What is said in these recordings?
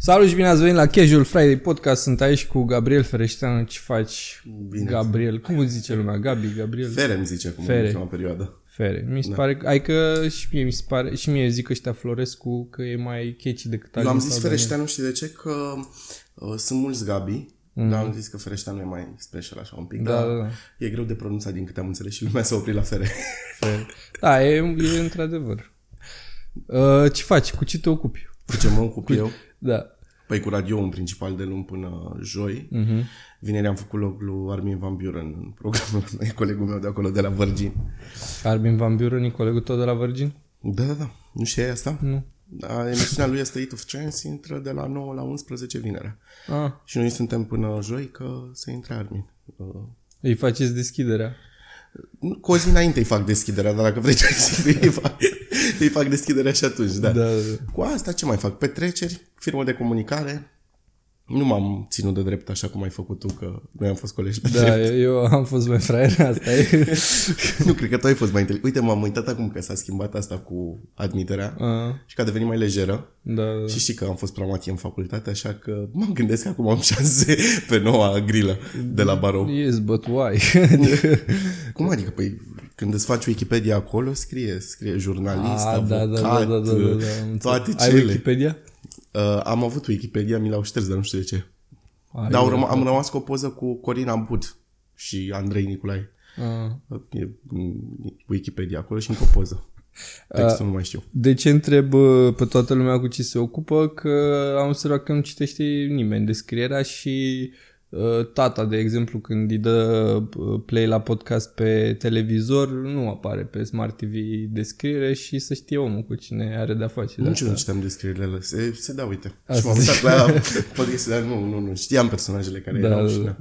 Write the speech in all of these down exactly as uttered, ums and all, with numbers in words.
Salut și bine ați venit la Casual Friday Podcast. Sunt aici cu Gabriel Fereșteanu. Ce faci, Bine. Gabriel? Cum îți zice lumea? Gabi, Gabriel? Fere îmi zice acum Fere. în ultima perioadă. Fere. Mi se Da. pare că, ai că și mie mi se pare, și mie zic ăștia Florescu că e mai catchy decât Eu am Alin zis sau Fereșteanu, știi de ce? Că uh, sunt mulți Gabi, Mhm. dar am zis că Fereșteanu e mai special așa un pic. Da, dar da, da. e greu de pronunțat din câte am înțeles și lumea s-a oprit la Fere. Daniel. Da, e, e într-adevăr. Uh, ce faci? Cu ce te ocupi? Cu ce mă ocup eu? Da. Păi cu radio în principal de luni până joi. Mhm. Vineri am făcut loc lui Armin Van Buren în programul ăsta, e colegul meu de acolo, de la Virgin. Armin Van Buren, e colegul tău de la Virgin? Da, da, da. Nu știi asta? Nu. Da, emisiunea lui State of Chance intră de la nouă la unsprezece vinerea. Ah, Și noi suntem până joi că să intre Armin. Uh, îi faceți deschiderea. Cu o zi înainte îi fac deschiderea, dar dacă vrei să îi fac, îi fac deschiderea și atunci, da. Da, da. Cu asta ce mai fac? Petreceri, firmă de comunicare. Nu m-am ținut de drept așa cum ai făcut tu, că noi am fost colegi la Da, drept. eu, eu am fost mai fraier, asta e. Nu, cred că tu ai fost mai inteligent. Uite, m-am uitat acum că s-a schimbat asta cu admiterea Ah, și că a devenit mai lejeră. da, da. Și știi că am fost pramatie în facultate, așa că mă gândesc că acum am șanse pe noua grilă de la barou. Yes, but why? Cum adică? Păi când îți faci Wikipedia acolo, scrie, scrie jurnalist, Ah, avocat, da, da, da, da, da, da, am toate înțeles. cele. Ai Wikipedia? Uh, am avut Wikipedia, mi l-au șters, dar nu știu de ce. Ai, Dar au da. răm- am rămas cu o poză cu Corina Bud și Andrei Nicolae. Ah. E mm, Wikipedia acolo și încă o poză. Textul nu mai știu. De ce întreb uh, pe toată lumea cu ce se ocupă? Că am observat că nu citește nimeni descrierea și uh, tata, de exemplu, când îi dă uh, play la podcast pe televizor, nu apare pe Smart T V descriere și să știe omul cu cine are de-a face. de Nici eu asta. nu citeam descrierile alea. Se, se da, uite. Asta și m-am uitat la podcast, dar nu, nu, nu. Știam personajele care Da, erau da, și da. na.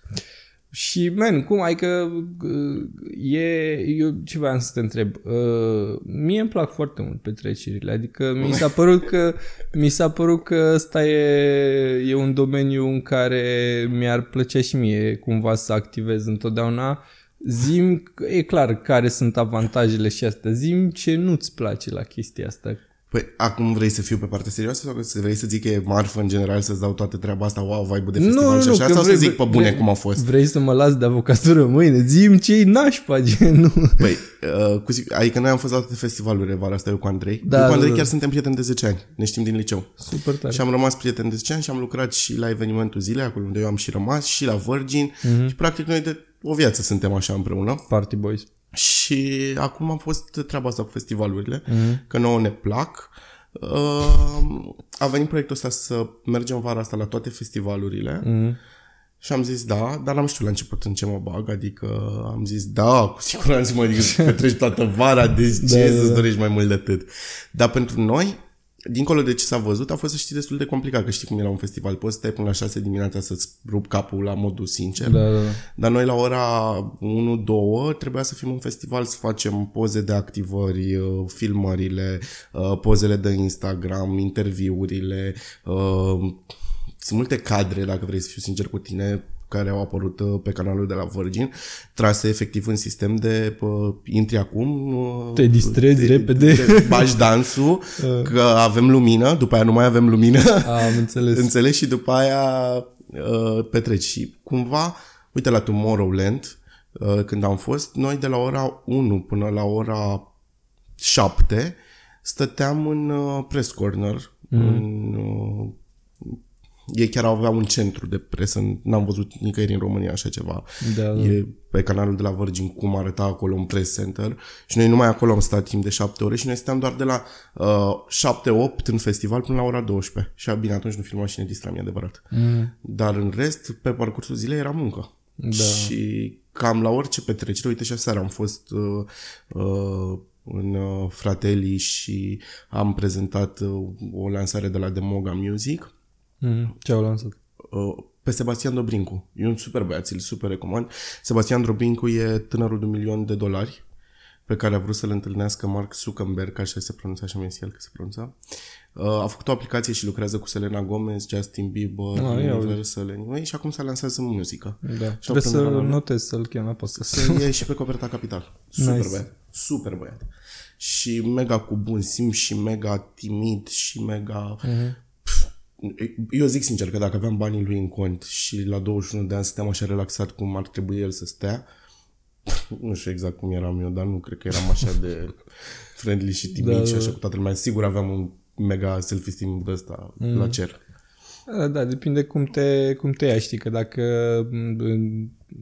Și, man, cum, ai că uh, e, eu ce voiam să te întreb, uh, mie îmi plac foarte mult petrecerile, adică mi s-a părut că, mi s-a părut că ăsta e, e un domeniu în care mi-ar plăcea și mie cumva să activez întotdeauna. Zi-mi, e clar care sunt avantajele și astea, zi-mi ce nu-ți place la chestia asta. Păi, acum vrei să fiu pe partea serioasă sau că vrei să zic că e marfă în general, să-ți dau toată treaba asta, wow, vibe-ul de festival și așa, că sau vrei- să zic pe bune vrei- cum a fost? Vrei să mă las de avocatură mâine? Zi-mi ce-i nașpa, gen, nu? Păi, uh, cu, sig- adică noi am fost la toate festivalurile vara asta, eu cu Andrei. Da, eu cu Andrei da, da. chiar suntem prieteni de zece ani, ne știm din liceu. Super tare. Și am rămas prieteni de zece ani și am lucrat și la evenimentul zilei, acolo unde eu am și rămas, și la Virgin. Mhm. Și practic noi de o viață suntem așa împreună. Party Boys. Și acum am fost treaba asta cu festivalurile, Mhm. că nouă ne plac. Uh, a venit proiectul ăsta să mergem vara asta la toate festivalurile. Mhm. Și am zis da, dar n-am știut la început în ce mă bag, adică am zis da, cu siguranță mă adică să petreci toată vara, deci ce Da, da, să-ți da. dorești mai mult de atât. Dar pentru noi, dincolo de ce s-a văzut, a fost să știi destul de complicat, că știi cum era un festival, poți să stai până la șase dimineața să-ți rup capul la modul sincer. Da, da, da. Dar noi la ora unu două trebuia să fim în festival, să facem poze de activări, uh, filmările, uh, pozele de Instagram, interviurile. uh, Sunt multe cadre, dacă vrei să fiu sincer cu tine, care au apărut uh, pe canalul de la Virgin, trase efectiv în sistem de uh, intri acum, uh, Te distrezi repede. te bagi dansul, că avem lumină, după aia nu mai avem lumină. Am înțeles. Înțelegi? Și după aia uh, petreci. Și cumva, uite la Tomorrowland, uh, când am fost, noi de la ora unu până la ora șapte stăteam în uh, press corner. Mm. În, uh, ei chiar aveau un centru de presă, n-am văzut nicăieri în România așa ceva. Da, da. E pe canalul de la Virgin cum arăta acolo un press center și noi numai acolo am stat timp de șapte ore și noi stăteam doar de la uh, șapte opt în festival până la ora douăsprezece. Și bine, atunci nu filmam și ne distram, e adevărat. Mm. Dar în rest, pe parcursul zilei era muncă. Da. Și cam la orice petrecere, uite și aseară am fost uh, uh, în uh, Fratelli și am prezentat uh, o lansare de la Demoga Music. Mm. Ce au lansat? Uh, pe Sebastian Dobrincu. E un super băiat, ți-l super recomand. Sebastian Dobrincu e tânărul de un milion de dolari pe care a vrut să-l întâlnească Mark Zuckerberg, așa se pronunța, așa mi-e el că se pronunța. Uh, a făcut o aplicație și lucrează cu Selena Gomez, Justin Bieber, Ah, ia Universal, anyway, și acum s-a lansat în muzică. Da. Și Trebuie au să prezentat la- notez, să-l chem la podcast. să e și pe Coperta Capital. Super Nice. băiat. Super băiat. Și mega cu bun simț și mega timid și mega... Mhm. Pf, Eu zic sincer că dacă aveam banii lui în cont și la douăzeci și unu de ani stăteam așa relaxat cum ar trebui el să stea, nu știu exact cum eram eu, dar nu cred că eram așa de friendly și timid da, și așa cu toată lumea. Sigur aveam un mega self-esteem de ăsta mm. la cer. Da, da, depinde cum te, cum te ia, știi, că dacă în,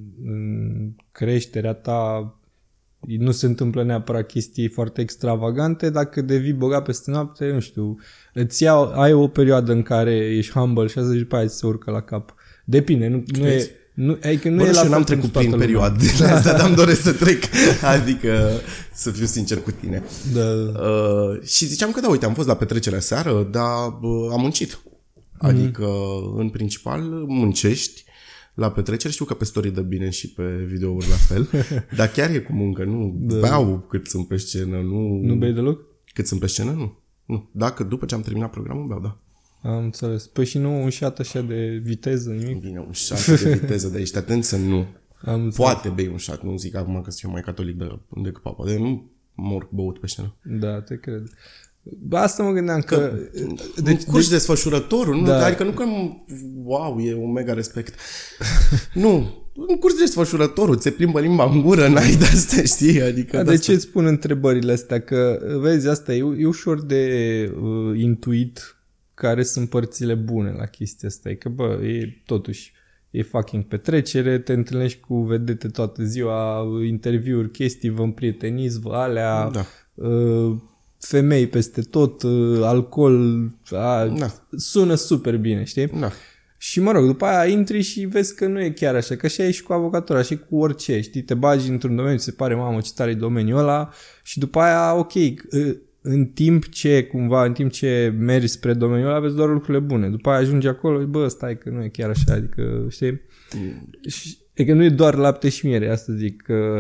în creșterea ta nu se întâmplă neapărat chestii foarte extravagante, dacă devii bogat peste noapte, nu știu, îți iau, ai o perioadă în care ești humble și asta și după aia se urcă la cap. Depinde, nu, nu e... Nu, adică nu Bă, e la eu n-am trecut prin perioade de astea, dar îmi doresc să trec. Adică, să fiu sincer cu tine. Da. Uh, și ziceam că da, uite, am fost la petrecerea seară, dar uh, am muncit. Adică, mm-hmm. în principal, muncești la petrecere. Știu că pe story dă bine și pe videouri la fel, dar chiar e cu muncă, nu da. Beau cât sunt pe scenă. Nu, nu bei deloc? Cât sunt pe scenă, nu. nu. Dacă după ce am terminat programul, beau, da. Am înțeles. Păi și nu un șat așa de viteză, nimic? Bine, un șat de viteză, dar ești atent să nu. Am Poate bei un șat, nu zic acum că sunt eu mai catolic de, decât papa, de nu mor băut pe scenă. Da, te cred. Ba, asta mă gândeam că... că deci, curși deci, desfășurătorul, nu? Da. Adică nu că, wow, e un mega respect. Nu, în curs desfășurătorul, ți-e plimbă limba în gură, n-ai de-astea, știi? Adică da, de ce îți spun întrebările astea? Că, vezi, asta e, e ușor de uh, intuit care sunt părțile bune la chestia asta. E că, bă, e totuși, e fucking petrecere, te întâlnești cu vedete toată ziua, interviuri, chestii, vă împrieteniți, vă alea, da. uh, femei peste tot, uh, alcool, a, da. Sună super bine, știi? Da. Și mă rog, după aia intri și vezi că nu e chiar așa, că așa e și cu avocatura, și cu orice, știi? Te bagi într-un domeniu, ți se pare, mamă, ce tare e domeniul ăla și după aia, ok, uh, în timp ce, cumva, în timp ce mergi spre domeniul ăla, vezi doar lucrurile bune. După aia ajungi acolo și, bă, stai că nu e chiar așa, adică, știi? Mm. Adică nu e doar lapte și miere, asta zic. Că,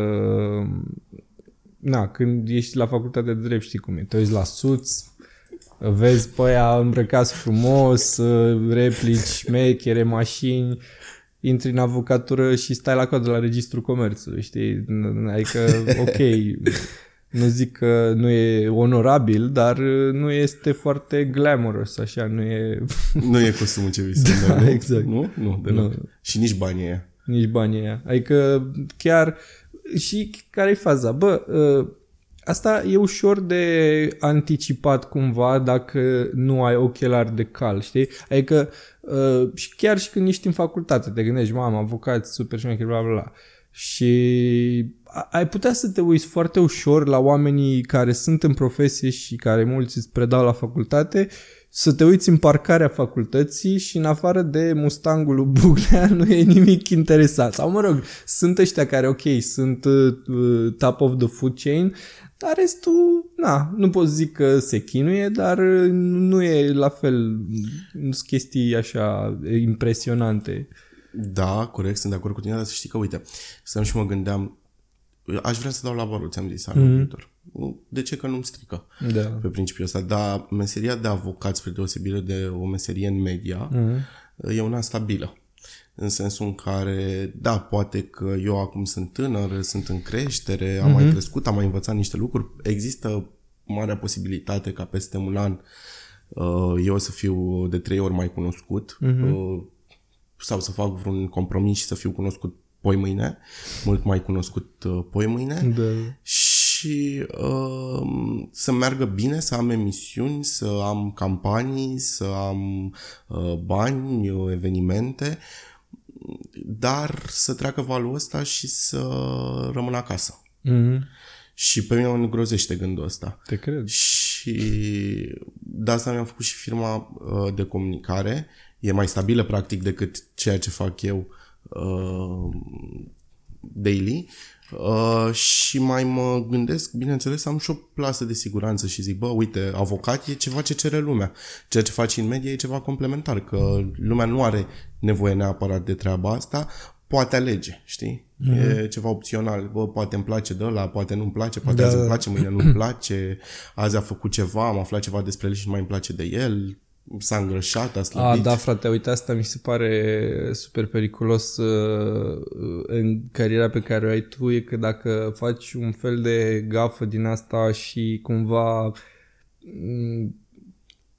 na, când ești la facultate de drept, știi cum e, te uiți la suți, vezi pe aia îmbrăcați frumos, replici, mechere, mașini, intri în avocatură și stai la coadă la Registrul Comerțului, știi? Adică, ok... Nu zic că nu e onorabil, dar nu este foarte glamorous, așa, nu e... Nu e costumul ce visăm, da, nu? Exact. Nu? Nu, deloc. Nu. Și nici banii aia. Nici banii aia. Adică chiar... Și care e faza? Bă, asta e ușor de anticipat cumva dacă nu ai ochelari de cal, știi? Adică și chiar și când ești în facultate, te gândești, mamă, avocat, super șmecher, bla, bla, bla. Și ai putea să te uiți foarte ușor la oamenii care sunt în profesie și care mulți îți predau la facultate, să te uiți în parcarea facultății și în afară de Mustangul lui Buglea nu e nimic interesant. Sau mă rog, sunt ăștia care, ok, sunt uh, top of the food chain, dar restul, na, nu pot zic că se chinuie, dar nu e la fel, nu sunt chestii așa impresionante. Da, corect, sunt de acord cu tine, dar să știi că, uite, stăm și mă gândeam, aș vrea să dau la barul, ți-am zis, anul mm-hmm. viitor. De ce? Că nu-mi strică da. Pe principiul ăsta. Dar meseria de avocat, spre deosebire de o meserie în media, mm-hmm. e una stabilă. În sensul în care, da, poate că eu acum sunt tânăr, sunt în creștere, am mm-hmm. mai crescut, am mai învățat niște lucruri. Există marea posibilitate ca peste un an eu o să fiu de trei ori mai cunoscut, mm-hmm. sau să fac vreun compromis și să fiu cunoscut poi mâine, mult mai cunoscut uh, poi mâine da. Și uh, să meargă bine, să am emisiuni, să am campanii, să am uh, bani, uh, evenimente, dar să treacă valul ăsta și să rămân acasă. Mm-hmm. Și pe mine mă îngrozește gândul ăsta. Te cred. Și de asta mi-am făcut și firma uh, de comunicare. E mai stabilă, practic, decât ceea ce fac eu uh, daily. Uh, și mai mă gândesc, bineînțeles, am și o plasă de siguranță și zic, bă, uite, avocat e ceva ce cere lumea. Ceea ce faci în media e ceva complementar, că lumea nu are nevoie neapărat de treaba asta, poate alege, știi? Mm-hmm. E ceva opțional. Bă, poate îmi place de ăla, poate nu-mi place, poate da. Azi îmi place, mâine nu-mi place, azi a făcut ceva, am aflat ceva despre el și nu mai îmi place de el, s-a îngrășat, a slăbit. A, da, frate, uite, asta mi se pare super periculos uh, în cariera pe care o ai tu, e că dacă faci un fel de gafă din asta și cumva m-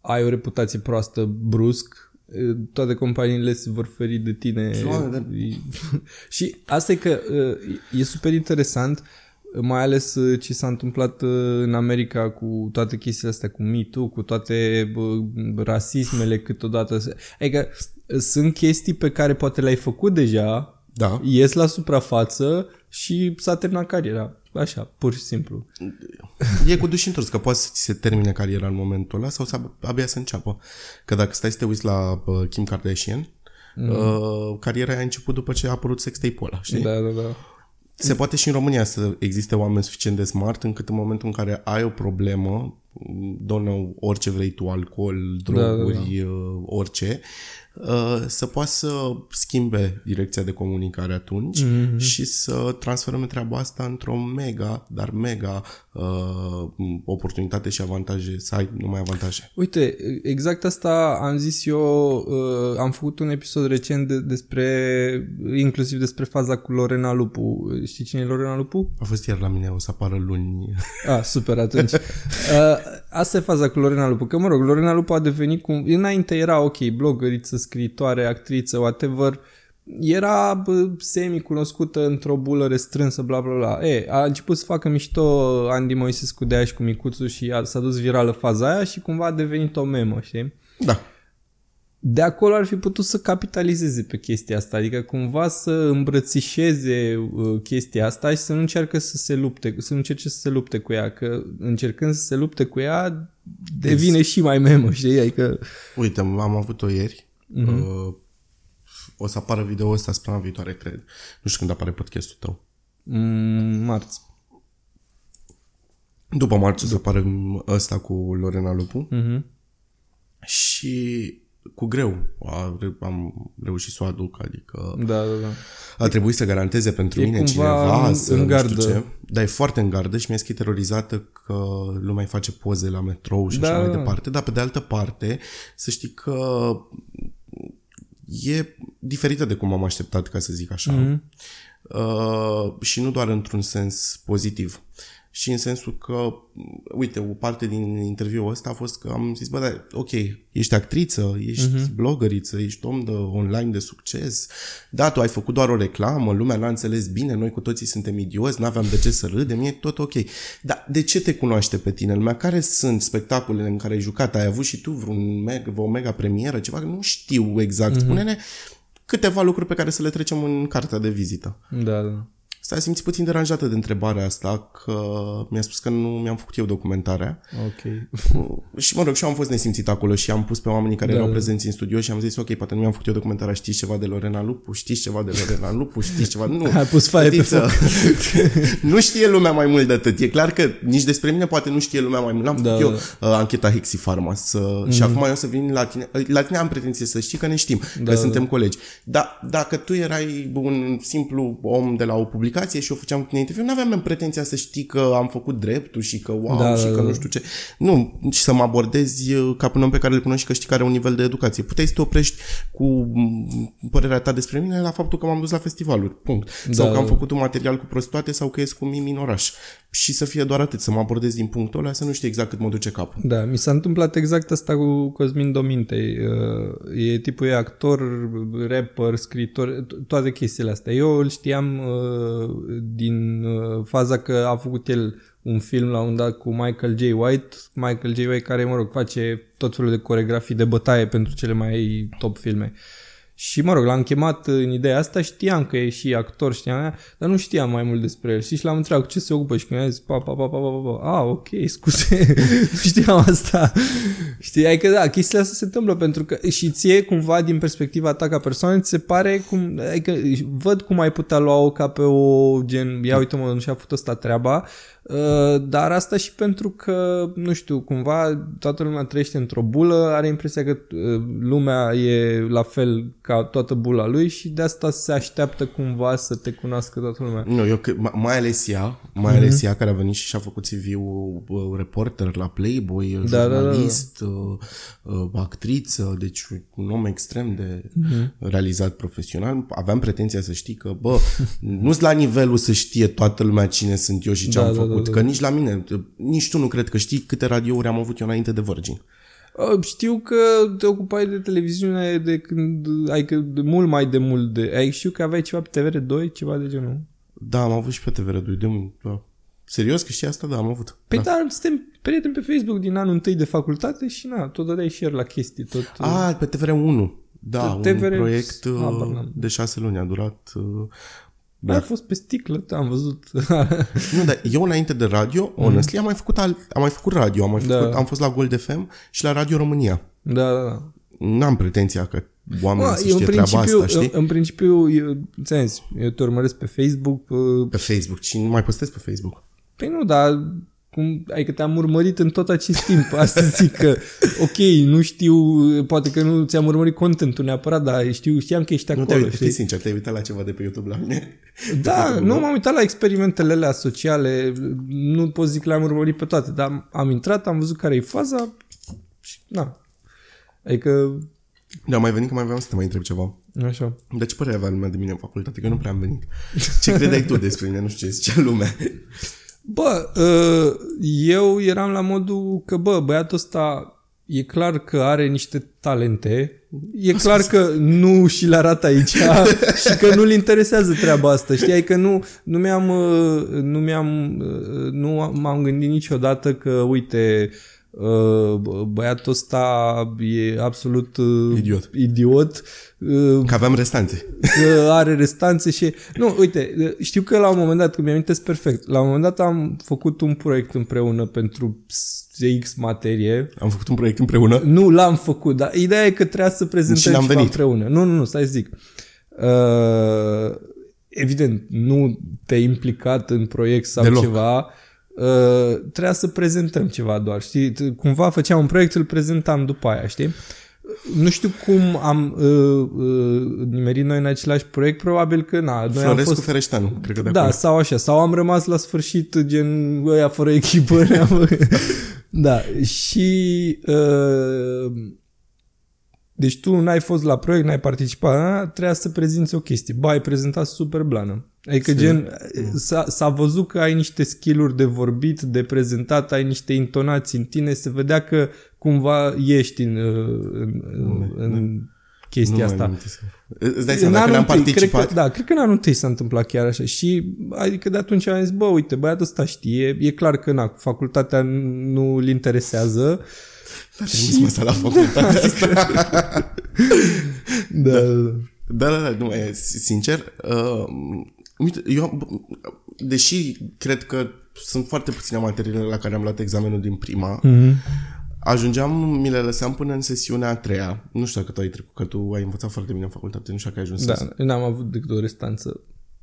ai o reputație proastă brusc, toate companiile se vor feri de tine. Doamne, și asta e că e super interesant, mai ales ce s-a întâmplat în America cu toate chestiile astea, cu Me Too, cu toate rasismele câteodată. Adică sunt chestii pe care poate le-ai făcut deja, da. Ies la suprafață și s-a terminat cariera. Așa, pur și simplu. E cu duș întors, că poate să ți se termine cariera în momentul ăla sau să abia să înceapă. Că dacă stai să te uiți la uh, Kim Kardashian, mm. uh, cariera a început după ce a apărut sextape-ul ăla, știi? Da, da, da. Se poate și în România să existe oameni suficient de smart încât în momentul în care ai o problemă, donă orice vrei tu, alcool, droguri, da, da, da. orice, să poată să schimbe direcția de comunicare atunci mm-hmm. și să transferăm treaba asta într-o mega, dar mega uh, oportunitate și avantaje, să ai numai avantaje. Uite, exact asta am zis eu, uh, am făcut un episod recent de, despre, inclusiv despre faza cu Lorena Lupu. Știi cine e Lorena Lupu? A fost ieri la mine, o să apară luni. Ah, super, atunci. Uh, asta e faza cu Lorena Lupu, că mă rog, Lorena Lupu a devenit cum, înainte era ok, blogăriță, scriitoare, actriță, whatever, era semi-cunoscută într-o bulă restrânsă, bla bla bla. E, a început să facă mișto Andy Moisescu de aia și cu micuțul și a, s-a dus virală faza aia și cumva a devenit o memă, știi? Da. De acolo ar fi putut să capitalizeze pe chestia asta, adică cumva să îmbrățișeze uh, chestia asta și să nu încearcă să se lupte, să nu încerce să se lupte cu ea, că încercând să se lupte cu ea devine yes. și mai memă, știi? Adică... Uite, am avut-o ieri. Uh-huh. Uh, o să apară video-ul ăsta săptămâna viitoare, cred. Nu știu când apare podcastul tău. Mm, marți. După marți o să apară ăsta cu Lorena Lupu. Uh-huh. Și cu greu a, am reușit să o aduc, adică da, da, da. a trebuit să garanteze pentru e mine cineva în, să în nu știu ce. Dar e foarte în gardă și mi-e scrie terorizată că lumea îi face poze la metrou și da, așa mai departe. Dar pe de altă parte să știi că e diferită de cum am așteptat, ca să zic așa. Mm-hmm. Uh, și nu doar într-un sens pozitiv. Și în sensul că, uite, o parte din interviul ăsta a fost că am zis, bă, da, ok, ești actriță, ești uh-huh. blogăriță, ești om de online de succes, da, tu ai făcut doar o reclamă, lumea n-a înțeles bine, noi cu toții suntem idioți, n-aveam de ce să râdem, e tot ok. Dar de ce te cunoaște pe tine lumea? Care sunt spectacolele în care ai jucat? Ai avut și tu vreun mega, o mega premieră, ceva? Nu știu exact, uh-huh. spune-ne câteva lucruri pe care să le trecem în cartea de vizită. Da, da. S-a simțit puțin deranjată de întrebarea asta, că mi-a spus că nu mi-am făcut eu documentarea. Ok. Și mă rog, și eu am fost nesimțit acolo și am pus pe oamenii care da, erau prezenți în studio și am zis, ok, poate nu mi-am făcut eu documentarea, știți ceva de Lorena Lupu, știți ceva de Lorena Lupu, știți ceva... Nu, ai pus faie pe foc. Nu știe lumea mai mult de atât. E clar că nici despre mine poate nu știe lumea mai mult. Am făcut da, eu uh, ancheta Hexifarma să... mm-hmm. și acum eu să vin la tine. La tine am pretenție să știi că ne știm, da, că da, suntem colegi. Dar dacă tu erai un simplu om de la o publicație și eu făceam cu tine interviu, nu aveam pretenția să știi că am făcut dreptul și că wow da, și că nu știu ce. Nu, și să mă abordezi ca pe un om pe care îl cunoști și că știi care are un nivel de educație. Puteai să te oprești cu părerea ta despre mine la faptul că m-am dus la festivaluri, punct. Da, sau că am făcut un material cu prostituate sau că ies cu Mimi în oraș. Și să fie doar atât, să mă abordez din punctul ăla, să nu știu exact cât mă duce capul. Da, mi s-a întâmplat exact asta cu Cosmin Domintei. E tipul e actor, rapper, scriitor, toate chestiile astea. Eu îl știam din faza că a făcut el un film la un dat cu Michael J. White, Michael J. White care, mă rog, face tot felul de coregrafii de bătaie pentru cele mai top filme. Și, mă rog, l-am chemat în ideea asta, știam că e și actor, știam aia, dar nu știam mai mult despre el. Și l-am întrebat cu ce se ocupă și când mi-a zis, pa, pa, pa, pa, pa, pa, ah, ok, scuze, nu știam asta. Știi, adică da, chestiile astea se întâmplă pentru că și ție, cumva, din perspectiva ta ca persoană, ți se pare cum, adică văd cum ai putea lua-o ca pe o gen, ia uite-mă, nu și-a făcut ăsta treaba, Uh, dar asta și pentru că, nu știu, cumva toată lumea trăiește într-o bulă, are impresia că uh, lumea e la fel ca toată bula lui și de asta se așteaptă cumva să te cunoască toată lumea. Nu, eu, mai ales ea, mai mm-hmm. ales ea care a venit și și-a făcut C V-ul uh, reporter la Playboy, da, jurnalist, da, da, da. Uh, actriță, deci un om extrem de mm-hmm. realizat profesional. Aveam pretenția să știi că, bă, nu-s la nivelul să știe toată lumea cine sunt eu și ce da, am făcut. Da, da, da. Că nici la mine, nici tu nu cred că știi câte radiouri am avut eu înainte de Virgin. Știu că te ocupai de televiziune de când, adică de mult mai de mult de... Ai știu că aveai ceva pe T V R doi, ceva de genul. Da, am avut și pe T V R doi, de mult, da. Serios că știi asta? Da, am avut. Păi da, da suntem prieteni pe Facebook din anul întâi de facultate și na, tot dădeai share la chestii. Tot, ah, pe T V R unu. Da, T V R, un proiect uh, de șase luni a durat... Uh, Da. A fost pe sticlă, am văzut. Nu, dar eu înainte de radio, honestly, am mai făcut, al, am mai făcut radio, am, mai făcut, da. am fost la Gold F M și la Radio România. Da, da, da. N-am pretenția că oamenii să știe treaba asta, știi? În, în principiu, eu, ți-am eu te urmăresc pe Facebook. Pe Facebook? Și nu mai postez pe Facebook? Păi nu, dar... Cum, adică te-am urmărit în tot acest timp. Asta zic că, ok, nu știu, poate că nu ți-am urmărit contentul neapărat, dar știu, știam că ești acolo. Nu te-ai, fii sincer, te-ai uitat la ceva de pe YouTube la mine? Da, nu m-am uitat la experimentele alea sociale, nu pot zic că le-am urmărit pe toate, dar am intrat, am văzut care e faza și, na, adică... Da, mai venit că mai aveam să te mai întreb ceva. Așa. Dar ce părere avea lumea de mine în facultate? Că eu nu prea am venit. Ce credeai tu despre mine? Nu știu ce zicea lumea. Bă, eu eram la modul că, bă, băiatul ăsta e clar că are niște talente, e clar că nu și le arată aici și că nu-l interesează treaba asta, știi? Că nu, nu mi-am, nu mi-am, nu m-am gândit niciodată că, uite, băiatul ăsta e absolut idiot. idiot. Că aveam restanțe. Că are restanțe și... Nu, uite, știu că la un moment dat, că mi-am amintesc perfect, la un moment dat am făcut un proiect împreună pentru X materie. Am făcut un proiect împreună? Nu, l-am făcut, dar ideea e că trebuia să prezentăm ceva venit. împreună. Nu, nu, nu, stai să zic. Uh, evident, nu te-ai implicat în proiect sau Deloc. ceva... Uh, trebuia să prezentăm ceva doar, știi? Cumva făceam un proiect, îl prezentam după aia, știi? Nu știu cum am uh, uh, nimerit noi în același proiect, probabil că na, noi Florescu am fost... Fereșteanu, cred că de Da, acolo. sau așa, sau am rămas la sfârșit gen ăia fără echipă. Da, și uh, deci tu n-ai fost la proiect, n-ai participat, trebuia să prezinți o chestie. Ba, ai prezentat super blană. Adică Se... gen, s-a, s-a văzut că ai niște skill-uri de vorbit, de prezentat, ai niște intonații în tine, se vedea că cumva ești în, în, în, în chestia nu asta. Îți dai seama, dacă n-am participat... Cred că, da, cred că în anul întâi s-a întâmplat chiar așa și adică de atunci am zis, bă, uite, băiatul ăsta știe, e clar că na, facultatea nu-l interesează. Dar trimis mă să la facultatea asta. Da, da, da, da, nu, e, sincer, uh, uite, eu, deși cred că sunt foarte puține materiile la care am luat examenul din prima, mm-hmm. ajungeam, mi le lăseam până în sesiunea a treia. Nu știu dacă tu ai trecut, că tu ai învățat foarte bine în facultate, nu știu dacă ai ajuns. Da, să... n-am avut decât o restanță.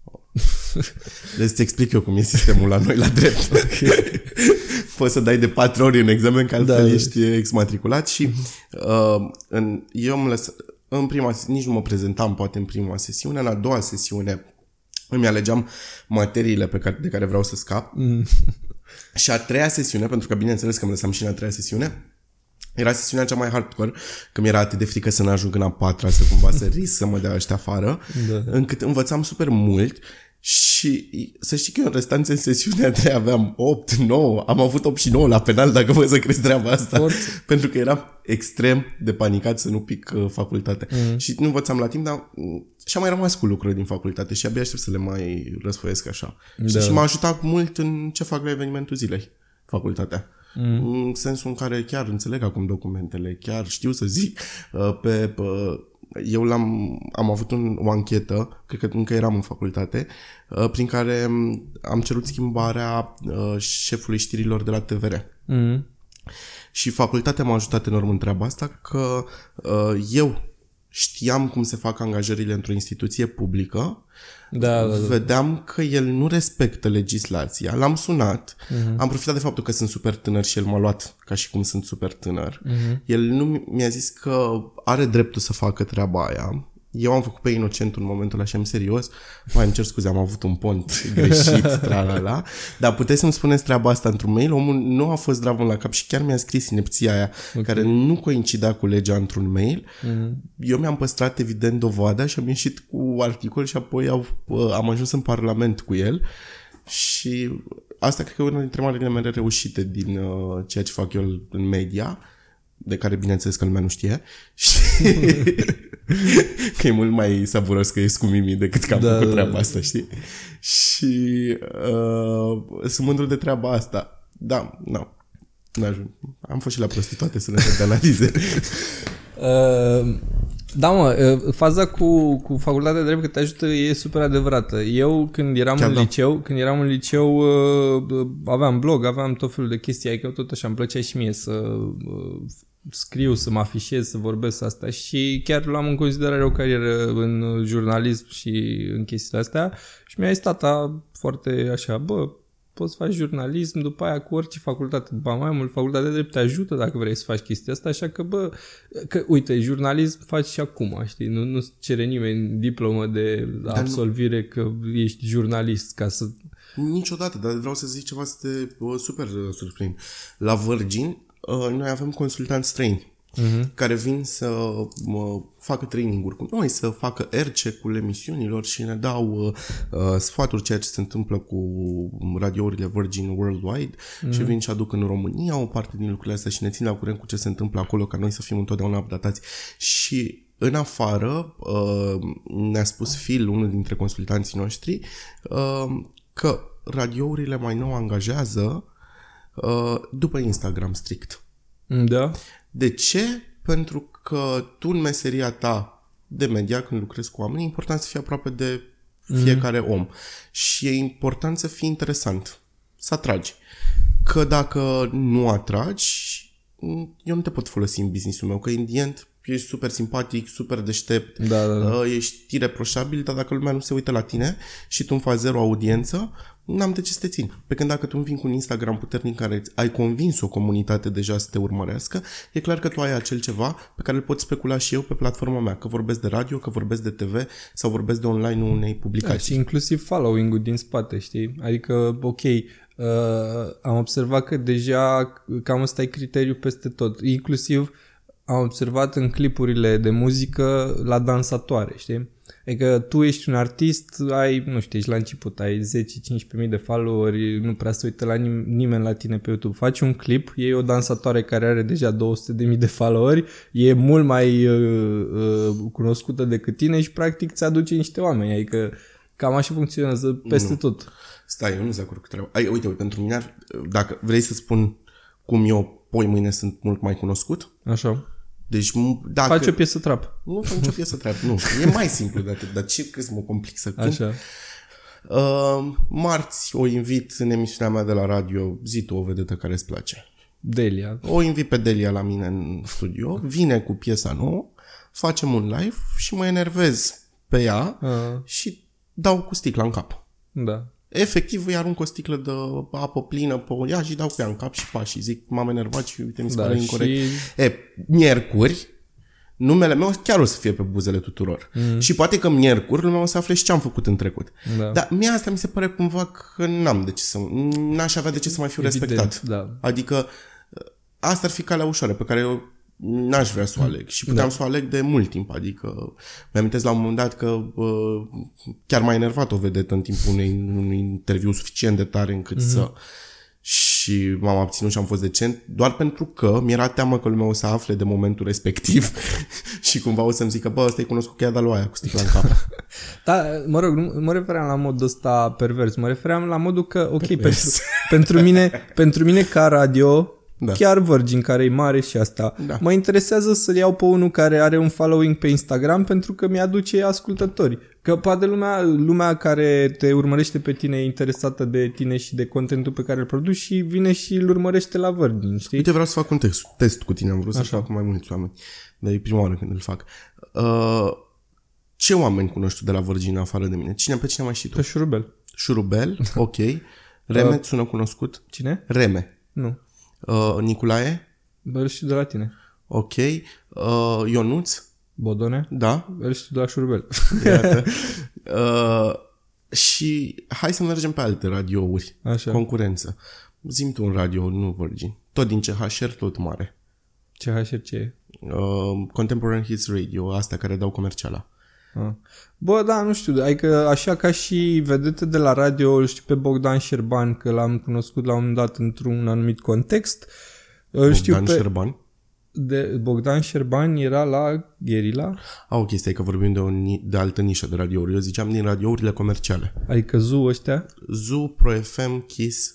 Deci îți explic eu cum e sistemul la noi la drept. Okay. Poți să dai de patru ori în examen, că altfel da, ești exmatriculat și uh, în, eu îmi lăs, în prima, nici nu mă prezentam poate în prima sesiune, în a doua sesiune îmi alegeam materiile pe care, de care vreau să scap mm. și a treia sesiune, pentru că bineînțeles că îmi lăsam și în a treia sesiune, era sesiunea cea mai hardcore, că mi-era atât de frică să n-ajung în a patra, să cumva să risc să mă dea ăștia afară, da. Încât învățam super mult și să știi că eu în restanțe în sesiunea a treia aveam opt, nouă, am avut opt și nouă la penal, dacă vă să crezi treaba asta, Forță. Pentru că eram extrem de panicat să nu pic uh, facultatea. Mm. Și nu învățam la timp, dar și-am mai rămas cu lucruri din facultate și abia aștept să le mai răsfoiesc așa. Da. Și m-a ajutat mult în ce fac la evenimentul zilei, facultatea. Mm. În sensul în care chiar înțeleg acum documentele, chiar știu să zic uh, pe... pe eu l-am, am avut un, o anchetă, cred că încă eram în facultate, uh, prin care am cerut schimbarea uh, șefului știrilor de la T V R. Mm. Și facultatea m-a ajutat enorm în treaba asta, că uh, eu știam cum se fac angajările într-o instituție publică, da, da, da. Vedeam că el nu respectă legislația, l-am sunat, uh-huh. am profitat de faptul că sunt super tânăr și el m-a luat ca și cum sunt super tânăr. Uh-huh. El nu mi-a zis că are dreptul să facă treaba aia. Eu am făcut pe inocent în momentul ăla și am serios. Mai îmi cer scuze, am avut un pont greșit, tra-la-la. Dar puteți să-mi spuneți treaba asta într-un mail? Omul nu a fost dravân la cap și chiar mi-a scris inepția aia, okay. care nu coincidea cu legea într-un mail. Mm-hmm. Eu mi-am păstrat evident dovada și am ieșit cu articol și apoi au, am ajuns în Parlament cu el. Și asta cred că e una dintre marile mele reușite din uh, ceea ce fac eu în media. de care bineînțeles că lumea nu știe și că e mult mai savuros că ies cu Mimi decât că am da, făcut treaba asta, știi? Și uh, sunt mândru de treaba asta. Da, nu. No. Am fost și la prostituate să ne de analize. uh, da, mă, faza cu, cu facultatea de drept că te ajută e super adevărată. Eu când eram Chiar în da. liceu, când eram în liceu uh, aveam blog, aveam tot felul de chestii, adică tot așa îmi plăcea și mie să uh, scriu, să mă afișez, să vorbesc asta și chiar luam în considerare o carieră în jurnalism și în chestiile astea și mi-a zis tata foarte așa, bă, poți să faci jurnalism, după aia cu orice facultate, ba mai mult, facultatea de drept te ajută dacă vrei să faci chestia asta, așa că, bă, că, uite, jurnalism faci și acum, știi, nu, nu cere nimeni diplomă de absolvire că ești jurnalist ca să... Niciodată, dar vreau să zic ceva să te super surprind. La Virgin, noi avem consultanți străini. Uh-huh. Care vin să mă, facă training-uri cu noi, să facă aircheck-ul emisiunilor și ne dau uh, sfaturi ceea ce se întâmplă cu radiourile Virgin Worldwide uh-huh. și vin și aduc în România o parte din lucrurile astea și ne țin la curent cu ce se întâmplă acolo ca noi să fim întotdeauna updatați. Și în afară uh, ne-a spus Phil, unul dintre consultanții noștri, uh, că radiourile mai nou angajează uh, după Instagram strict. Da. De ce? Pentru că tu în meseria ta de media, când lucrezi cu oameni, e important să fii aproape de fiecare mm. om. Și e important să fii interesant. Să atragi. Că dacă nu atragi, eu nu te pot folosi în business-ul meu. Că în the end ești super simpatic, super deștept, da, da, da. ești ireproșabil, dar dacă lumea nu se uită la tine și tu îmi faci zero audiență, n-am de ce să te țin. Pe când dacă tu îmi vin cu un Instagram puternic care ai convins o comunitate deja să te urmărească, e clar că tu ai acel ceva pe care îl pot specula și eu pe platforma mea. Că vorbesc de radio, că vorbesc de T V sau vorbesc de online unei publicații. Da, și inclusiv following-ul din spate, știi? Adică, ok, uh, am observat că deja cam ăsta e criteriul peste tot. Inclusiv am observat în clipurile de muzică la dansatoare, știi? Adică tu ești un artist, ai, nu știu, ești la început, ai zece cincisprezece mii de followeri, nu prea se uită la nim- nimeni la tine pe YouTube. Faci un clip, iei o dansatoare care are deja două sute de mii de followeri, e mult mai uh, uh, cunoscută decât tine și practic ți aduce niște oameni. Adică cam așa funcționează peste nu. tot. Stai, eu nu sunt de acord cu treaba. Ai, uite, pentru mine, dacă vrei să spun cum eu poi mâine sunt mult mai cunoscut, așa. Deci, dacă... Faci o piesă trap. Nu faci o piesă trap, nu. E mai simplu de atât, dar ce crezi să mă complic să cânt? Așa. Uh, marți o invit în emisiunea mea de la radio, zi tu o vedetă care îți place. Delia. O invit pe Delia la mine în studio, vine cu piesa nouă, facem un live și mă enervez pe ea uh. și dau cu sticla în cap. Da. Efectiv îi arunc o sticlă de apă plină pe ea și dau cu ea în cap și pa și zic m-am enervat și uite mi se da, pare incorect. Și... E, miercuri numele meu chiar o să fie pe buzele tuturor. Mm. Și poate că miercuri lumea o să afle și ce am făcut în trecut. Da. Dar mie asta mi se pare cumva că n-am de ce să... N-aș avea de ce să mai fiu Evident, respectat. Da. Adică asta ar fi calea ușoară pe care eu n-aș vrea să o aleg. Și puteam da. să o aleg de mult timp. Adică mi-amintesc la un moment dat că uh, chiar m-a enervat o vedetă în timpul unui, unui interviu suficient de tare încât mm-hmm. să... Și m-am abținut și am fost decent doar pentru că mi-era teamă că lumea o să afle de momentul respectiv și cumva o să-mi zică, bă, ăsta e cunoscut că ea dat lui aia cu sticla în cap. Da, mă rog, nu mă refeream la modul ăsta pervers, mă refeream la modul că, ok, pentru, pentru, mine, pentru mine ca radio... Da. Chiar Virgin, care e mare și asta. Da. Mă interesează să-l iau pe unul care are un following pe Instagram pentru că mi-aduce ascultători. Că poate lumea, lumea care te urmărește pe tine e interesată de tine și de contentul pe care îl produci și vine și îl urmărește la Virgin, știi? Uite, vreau să fac un test, test cu tine, am vrut Așa. să fac cu mai mulți oameni. Dar e prima oară când îl fac. Uh, ce oameni cunoști tu de la Virgin afară de mine? Cine, pe cine mai știi tu? Pe Șurubel. Șurubel, ok. Reme, uh, sună cunoscut? Cine? Reme. Nu. Uh, Nicolae? Bă, îl știu de la tine. Ok. Uh, Ionuț? Bodone? Da. Îl știu de la Șurubel. Iată. Uh, și hai să mergem pe alte radiouri. Așa. Concurență. Zi-mi tu un radio, nu Virgin. Tot din C H R, tot mare. C H R ce e? Uh, Contemporary Hits Radio, astea care dau comerciala. Ah. Bă, da, nu știu, adică așa ca și vedete de la radio, îl știu pe Bogdan Șerban, că l-am cunoscut la un moment dat într-un anumit context. Îl Bogdan știu pe... Șerban? de Bogdan Șerban era la Gherila? A, ok, stai că vorbim de, o, de altă nișă de radiouri. Eu ziceam din radiourile comerciale. Adică Zoo ăștia? Zoo, Pro F M, Kiss.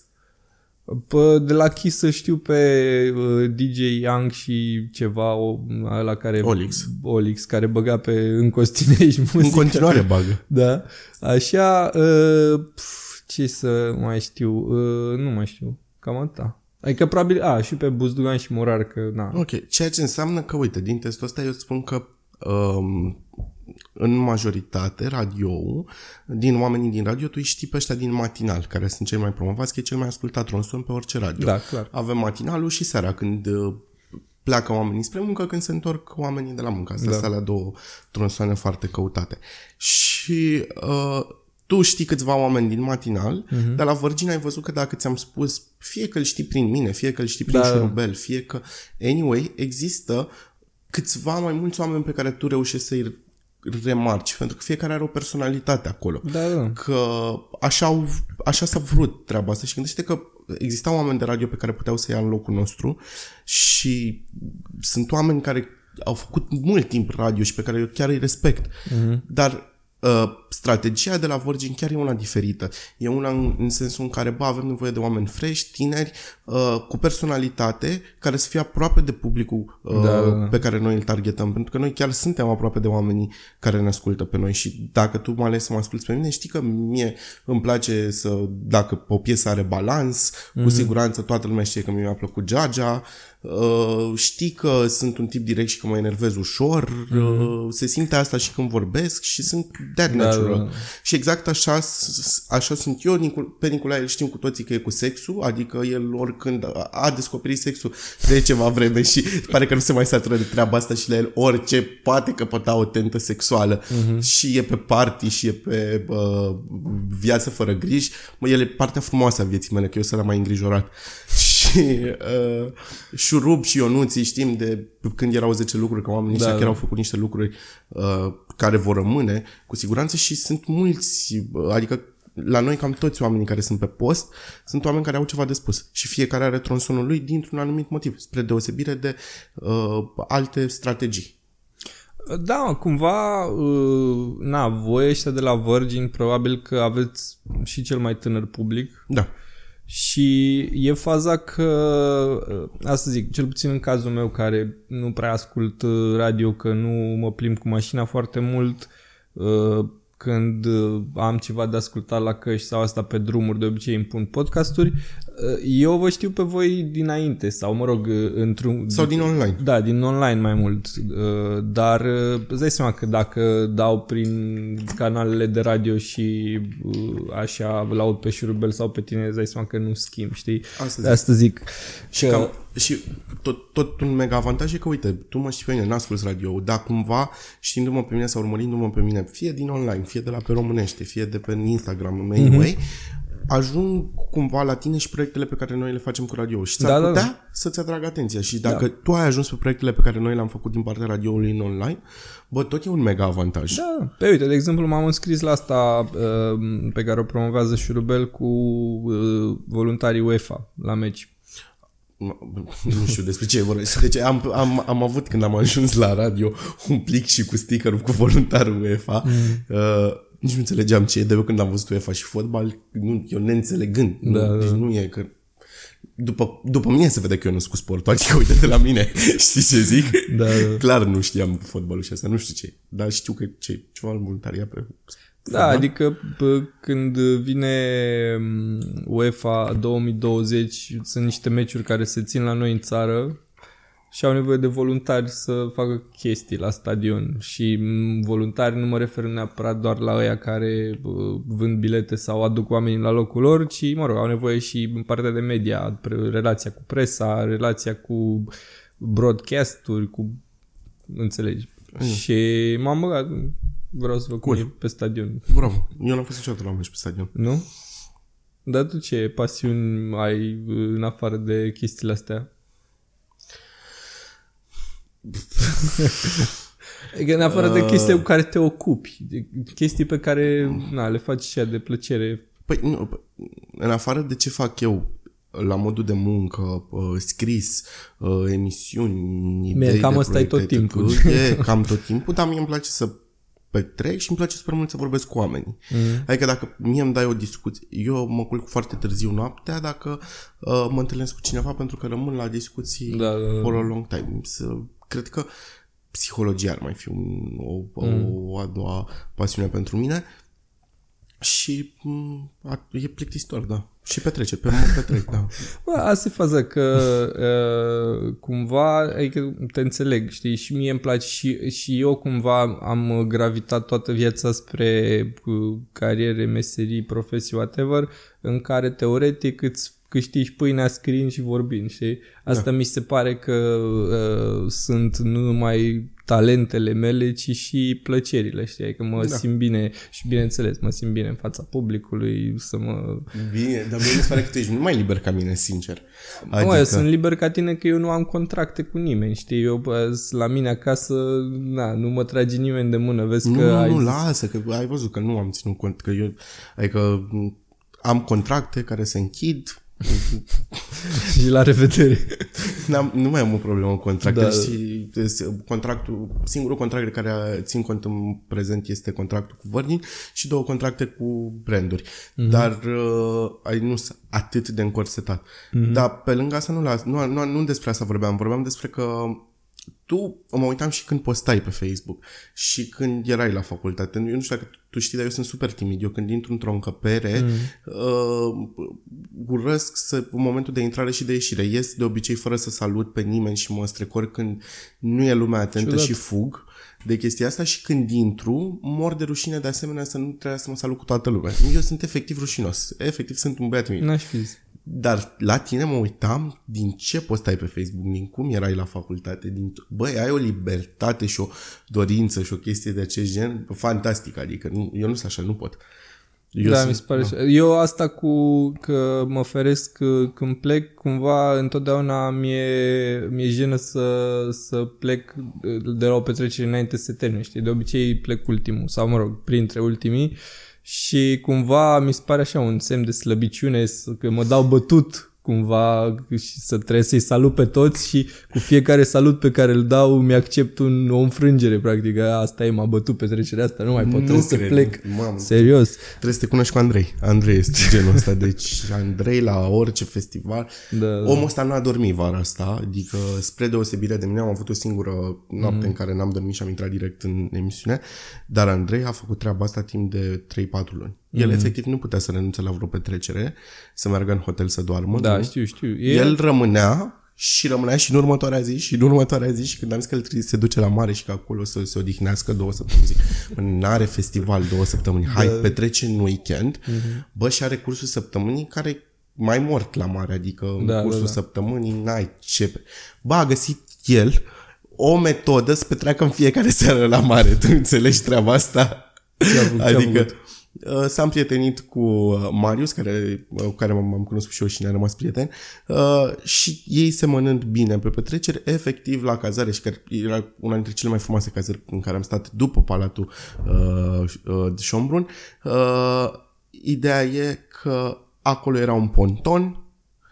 Pă, de la Kiss să știu pe uh, D J Young și ceva o, la care Olix. Olix care băga pe în Costinești muzică. În continuare bagă. Da. Așa uh, pf, ce să mai știu, uh, nu mai știu. Cam atâta. Adică probabil, a, și pe Buzdugan și Morar, că na. Ok, ceea ce înseamnă că, uite, din testul ăsta eu spun că um, în majoritate radioul, din oamenii din radio, tu îi știi pe ăștia din matinal, care sunt cei mai promovați, că e cel mai ascultat tronson pe orice radio. Da, clar. Avem matinalul și seara, când uh, pleacă oamenii spre muncă, când se întorc oamenii de la muncă. Astea Da. sunt alea două tronsoane foarte căutate. Și uh, tu știi câțiva oameni din matinal, uh-huh. dar la Virgin ai văzut că dacă ți-am spus, fie că îl știi prin mine, fie că îl știi prin Da. șurubel, fie că... Anyway, există câțiva mai mulți oameni pe care tu reușești să-i remarci, pentru că fiecare are o personalitate acolo. Da, da. Că așa, au, așa s-a vrut treaba asta și gândește că existau oameni de radio pe care puteau să ia în locul nostru și sunt oameni care au făcut mult timp radio și pe care eu chiar îi respect. Uh-huh. Dar uh, strategia de la Virgin chiar e una diferită. E una în, în sensul în care, bă, avem nevoie de oameni fresh, tineri, uh, cu personalitate, care să fie aproape de publicul uh, Da, da, da. pe care noi îl targetăm. Pentru că noi chiar suntem aproape de oamenii care ne ascultă pe noi și dacă tu mă ales să mă asculti pe mine, știi că mie îmi place să, dacă o piesă are balans, mm-hmm. cu siguranță toată lumea știe că mie mi-a plăcut Jaja, uh, știi că sunt un tip direct și că mă enervez ușor, mm-hmm. uh, se simte asta și când vorbesc și sunt that Da, natural. da, da. Și exact așa, așa sunt eu. Pe Nicolae știm cu toții că e cu sexul, adică el oricând a descoperit sexul de ceva vreme și pare că nu se mai satură de treaba asta și la el orice poate căpăta o tentă sexuală. Uh-huh. Și e pe party și e pe uh, viață fără griji. Mă, el e partea frumoasă a vieții mele, că eu sunt la mai îngrijorat. Și uh, Șurub și Ionuții știm de când erau zece lucruri, că oamenii ăștia Da, chiar da. au făcut niște lucruri uh, care vor rămâne cu siguranță și sunt mulți, adică la noi cam toți oamenii care sunt pe post sunt oameni care au ceva de spus și fiecare are tronsonul lui dintr-un anumit motiv, spre deosebire de uh, alte strategii. Da, cumva, uh, na, voi ăștia de la Virgin probabil că aveți și cel mai tânăr public. Da. Și e faza că, asta zic, cel puțin în cazul meu care nu prea ascult radio, că nu mă plimb cu mașina foarte mult, când am ceva de ascultat la căști sau asta pe drumuri, de obicei îmi pun podcasturi. Eu vă știu pe voi dinainte sau, mă rog, într-un... Sau din online. Da, din online mai mult. Dar îți dai seama că dacă dau prin canalele de radio și așa îl aud pe Șurubel sau pe tine, îți dai seama că nu schimb, știi? Asta zic. Asta zic. Și, că... cam, și tot, tot un mega avantaj e că, uite, tu mă știi pe mine, n-asculți radio, dar cumva, știindu-mă pe mine sau urmărindu-mă pe mine, fie din online, fie de la pe românește, fie de pe Instagram, anyway, mm-hmm. ajung cumva la tine și proiectele pe care noi le facem cu radio și ți-ar Da, da, putea da. să-ți atragă atenția și dacă Da. tu ai ajuns pe proiectele pe care noi le-am făcut din partea radioului în online, bă, tot e un mega avantaj. Da, pe uite, de exemplu, m-am înscris la asta uh, pe care o promovează Șurubel cu uh, voluntarii UEFA la meci. Nu știu despre ce vorbești. Deci am, am, am avut când am ajuns la radio un plic și cu stickerul cu voluntarul UEFA. Mm. Uh, nici nu înțelegeam ce e, de când am văzut UEFA și fotbal, nu, eu neînțelegând. Da, nu, da. deci nu e că... După, după mine se vede că eu nu sunt cu sportul, adică uite de la mine, știi ce zic? Da, da. Clar nu știam fotbalul și asta, nu știu ce, dar știu că ce, ceva voluntaria pe... Da, adică pă, când vine UEFA două mii douăzeci, sunt niște meciuri care se țin la noi în țară și au nevoie de voluntari să facă chestii la stadion. Și voluntari nu mă refer neapărat doar la ăia care vând bilete sau aduc oamenii la locul lor, ci, mă rog, au nevoie și în partea de media, relația cu presa, relația cu broadcast-uri, cu... înțelegi. Mm. Și m-am băgat, vreau să văd cum e pe stadion. Bravo, eu n-am fost niciodată la un meci pe stadion. Nu? Dar tu ce pasiuni ai în afară de chestiile astea? În afară de chestii cu care te ocupi, chestii pe care na, le faci și de plăcere. Păi, nu, în afară de ce fac eu, la modul de muncă, uh, scris, uh, emisiuni, idei Mie, cam de ăsta e tot proiecte, timpul. E cam tot timpul, dar mie îmi place să petrec și îmi place super mult să vorbesc cu oamenii. Mm. Adică dacă mie îmi dai o discuție, eu mă culc foarte târziu noaptea dacă uh, mă întâlnesc cu cineva pentru că rămân la discuții da, da, da. for a long time. Să, cred că psihologia ar mai fi un, o, mm. o a doua pasiune pentru mine și a, e plictisitor, da. Și petrece, pe mă petrec, da. Bă, asta e faza că uh, cumva, adică te înțeleg, știi, și mie îmi place și, și eu cumva am gravitat toată viața spre uh, cariere, meserii, profesii, whatever, în care teoretic îți câștigi pâinea scriind și vorbind, știi? Asta da. Mi se pare că uh, sunt nu numai talentele mele, ci și plăcerile, știi? Adică mă da. simt bine și bineînțeles, mă simt bine în fața publicului, să mă... Bine, dar mie mi se pare că tu ești mult mai liber ca mine, sincer. Adică... Mă, eu sunt liber ca tine că eu nu am contracte cu nimeni, știi? Eu la mine acasă, na, nu mă trage nimeni de mână, vezi nu, că nu, ai... Nu, lasă, că ai văzut că nu am ținut cont, că eu, adică am contracte care se închid, și la revedere. N-am, nu mai am o problemă cu contractele da. Și contractul, singurul contract de care țin cont în prezent este contractul cu Virgin și două contracte cu branduri. Mm-hmm. Dar uh, nu sunt atât de încorsetat. Mm-hmm. Dar pe lângă asta nu, la, nu, nu, nu despre asta vorbeam. Vorbeam despre că tu, mă uitam și când postai pe Facebook și când erai la facultate. Eu nu știu dacă tu știi, dar eu sunt super timid. Eu când intru într-o încăpere mm. uh, urăsc să, în momentul de intrare și de ieșire. Ies de obicei fără să salut pe nimeni și mă strecor când nu e lumea atentă Ciudat. Și fug de chestia asta și când intru mor de rușine de asemenea să nu trebuie să mă salut cu toată lumea. Eu sunt efectiv rușinos. Efectiv sunt un băiat mic. N-aș fi zis. Dar la tine mă uitam din ce postai pe Facebook, din cum erai la facultate, din... Băi, ai o libertate și o dorință și o chestie de acest gen fantastic, adică nu, eu nu sunt așa, nu pot. Eu da, sunt, mi se pare da. Eu asta cu că mă feresc când plec, cumva întotdeauna mi-e, mi-e jenă să, să plec de la o petrecere înainte să se termine, știi? De obicei plec ultimul sau, mă rog, printre ultimii. Și cumva mi se pare așa un semn de slăbiciune că mă dau bătut cumva și să trebuie să-i salut pe toți și cu fiecare salut pe care îl dau mi-accept un, o înfrângere practic. Asta e, m-a bătut petrecerea asta, nu mai pot, nu trebuie cred. Să plec. Mamă, serios. Trebuie să te cunoști cu Andrei. Andrei este genul ăsta, deci Andrei la orice festival. Da, da. Omul ăsta nu a dormit vara asta, adică spre deosebire de mine am avut o singură noapte mm. în care n-am dormit și am intrat direct în emisiune, dar Andrei a făcut treaba asta timp de trei patru luni. El mm. efectiv nu putea să renunțe la vreo petrecere, să meargă în hotel să doarmă. Da, nu? știu, știu. E... El rămânea și rămânea și în următoarea zi și în următoarea zi și când am zis că el trebuie să se duce la mare și că acolo să se odihnească două săptămâni, zic, n-are festival două săptămâni, hai, da. Petrece în weekend, mm-hmm. bă, și are cursul săptămânii care e mai mort la mare, adică da, în cursul da, da. săptămânii n-ai ce... Bă, a găsit el o metodă să petreacă în fiecare seară la mare, tu înțelegi treaba asta? Ce-a adică... S-am prietenit cu Marius, care, cu care m-am cunoscut și eu și ne-am rămas prieteni, uh, și ei semănând bine pe petrecere, efectiv la cazare, și care era una dintre cele mai frumoase cazări în care am stat după Palatul uh, uh, de Schönbrunn. Uh, ideea e că acolo era un ponton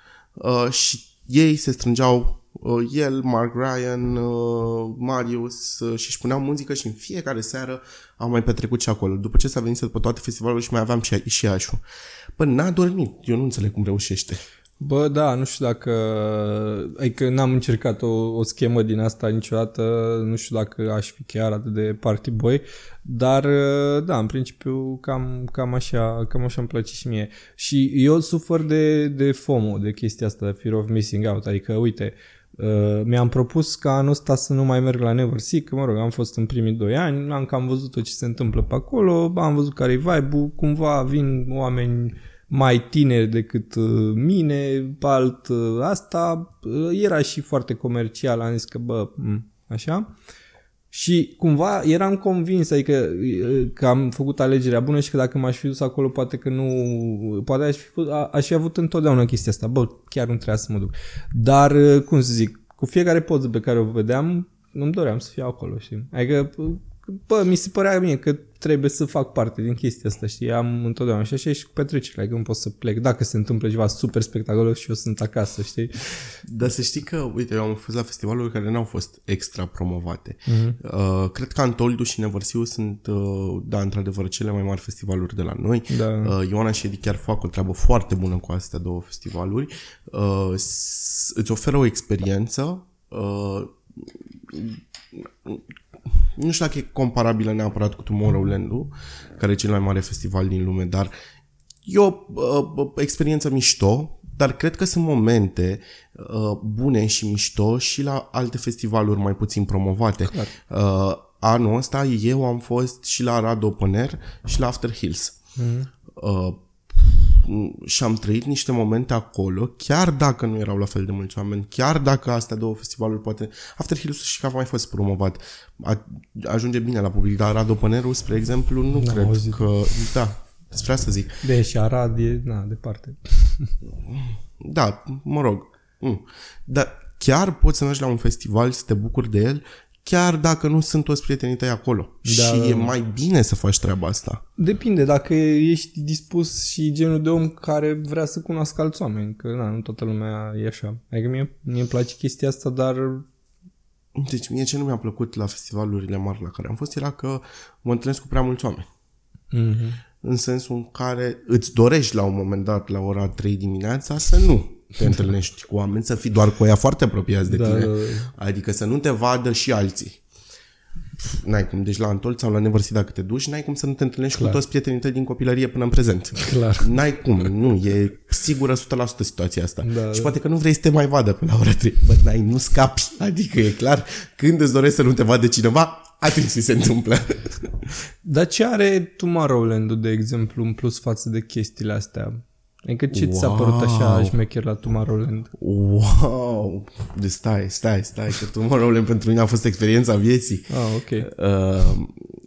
uh, și ei se strângeau, uh, el, Mark Ryan, uh, Marius, uh, și își puneau muzică și în fiecare seară am mai petrecut și acolo. După ce s-a venit după toate festivalurile și mai aveam și, și Iașu. Bă, n-a dormit. Eu nu înțeleg cum reușește. Bă, da, nu știu dacă... Adică n-am încercat o, o schemă din asta niciodată. Nu știu dacă aș fi chiar atât de party boy. Dar, da, în principiu cam, cam, așa, cam așa îmi place și mie. Și eu sufăr de, de FOMO, de chestia asta, de fear of missing out. Adică, uite... Uh, mi-am propus ca anul ăsta să nu mai merg la Neversea, că mă rog, am fost în primii doi ani, am cam văzut tot ce se întâmplă pe acolo, am văzut care e vibe-ul, cumva vin oameni mai tineri decât uh, mine, alt uh, asta, uh, era și foarte comercial, am zis că bă, m- așa. Și cumva eram convins, adică că am făcut alegerea bună și că dacă m-aș fi dus acolo poate că nu, poate aș fi, aș fi avut întotdeauna chestia asta, bă, chiar nu trebuia să mă duc. Dar, cum să zic, cu fiecare poză pe care o vedeam, nu-mi doream să fiu acolo, știi? Adică bă, mi se părea mie că trebuie să fac parte din chestia asta, știi? Am întotdeauna și așa e și cu petrecerile, că nu pot să plec. Dacă se întâmplă ceva super spectaculos și eu sunt acasă, știi? Dar să știi că, uite, eu am fost la festivaluri care n-au fost extra promovate. Mm-hmm. Uh, cred că Antoldu și Neversiu sunt, uh, da, într-adevăr, cele mai mari festivaluri de la noi. Da. Uh, Ioana și Edi chiar fac o treabă foarte bună cu astea două festivaluri. Uh, s- îți oferă o experiență uh, nu știu dacă e comparabilă neapărat cu Tomorrowland-ul, care e cel mai mare festival din lume, dar e o uh, experiență mișto, dar cred că sunt momente uh, bune și mișto și la alte festivaluri mai puțin promovate. Uh, anul ăsta eu am fost și la Arad Open Air și la After Hills. Mm-hmm. Uh, și am trăit niște momente acolo, chiar dacă nu erau la fel de mulți oameni, chiar dacă astea două festivaluri poate... After Hills și că a mai fost promovat. A, ajunge bine la public, dar Arad Open Air-ul, spre exemplu, nu N-am cred auzit. că... Da, despre asta zic. De, și Arad e, na, departe. Da, mă rog. Mm. Dar chiar poți să mergi la un festival să te bucuri de el, chiar dacă nu sunt toți prietenii tăi acolo. Da, și da, e mai bine să faci treaba asta. Depinde, dacă ești dispus și genul de om care vrea să cunoască alți oameni, că na, nu toată lumea e așa. Adică mie, mie îmi place chestia asta, dar... Deci mie ce nu mi-a plăcut la festivalurile mari la care am fost era că mă întâlnesc cu prea mulți oameni. Mm-hmm. În sensul în care îți dorești la un moment dat, la ora trei dimineața, să nu te întâlnești cu oameni, să fii doar cu ea foarte apropiați de da, tine. Adică să nu te vadă și alții. N-ai cum. Deci la Antol sau la Neversit dacă te duci, n-ai cum să nu te întâlnești Clar. cu toți prietenii tăi din copilărie până în prezent. Clar. N-ai cum. Nu. E sigură o sută la sută situația asta. Da, și poate că nu vrei să te mai vadă până la ora trei. Bă, n-ai, nu scapi. Adică e clar, când îți dorești să nu te vadă cineva, atunci se întâmplă. Dar ce are Tomorrowland-ul, de exemplu, în plus față de chestiile astea? Adică ce wow. ți s-a părut așa șmecher la Tomorrowland? Wow! De stai, stai, stai, că Tomorrowland pentru mine a fost experiența vieții. Ah, ok. Uh,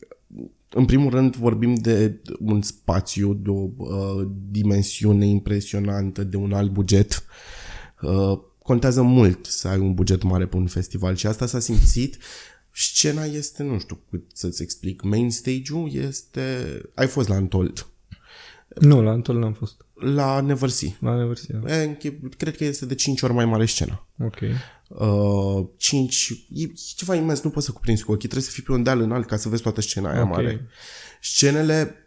în primul rând vorbim de un spațiu, de o uh, dimensiune impresionantă, de un alt buget. Uh, contează mult să ai un buget mare pe un festival și asta s-a simțit. Scena este, nu știu cât să-ți explic, main stage-ul este... Ai fost la Untold? Nu, la Untold n-am fost. La Neversit. La Neversit, da. E, cred că este de cinci ori mai mare scena. Ok. Uh, cinci... E ceva imens, nu poți să cuprinzi cu ochii. Trebuie să fii pe un deal înalt ca să vezi toată scena aia okay. mare. Scenele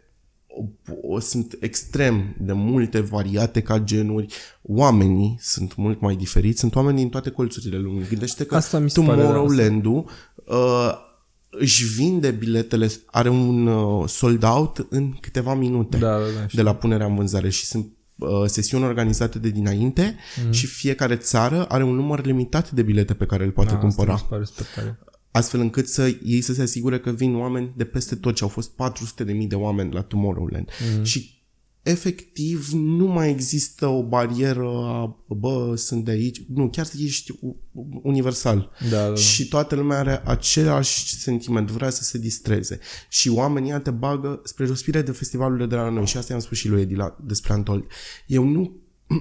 o, o, sunt extrem de multe, variate ca genuri. Oamenii sunt mult mai diferiți. Sunt oameni din toate colțurile lumii. Gândește că Tomorrowland-ul uh, își vinde biletele, are un uh, sold out în câteva minute da, da, da, de la punerea în vânzare și sunt uh, sesiuni organizate de dinainte mm-hmm. și fiecare țară are un număr limitat de bilete pe care îl poate da, cumpăra. Astfel încât să ei să se asigure că vin oameni de peste tot și au fost patru sute de mii de oameni la Tomorrowland. Mm-hmm. Și efectiv nu mai există o barieră a, bă, sunt de aici. Nu, chiar ești universal. Da, da. Și toată lumea are același sentiment, vrea să se distreze. Și oamenii te bagă spre răspire de festivalurile de la noi. Și asta i-am spus și lui Edi la, despre Untold. Eu nu,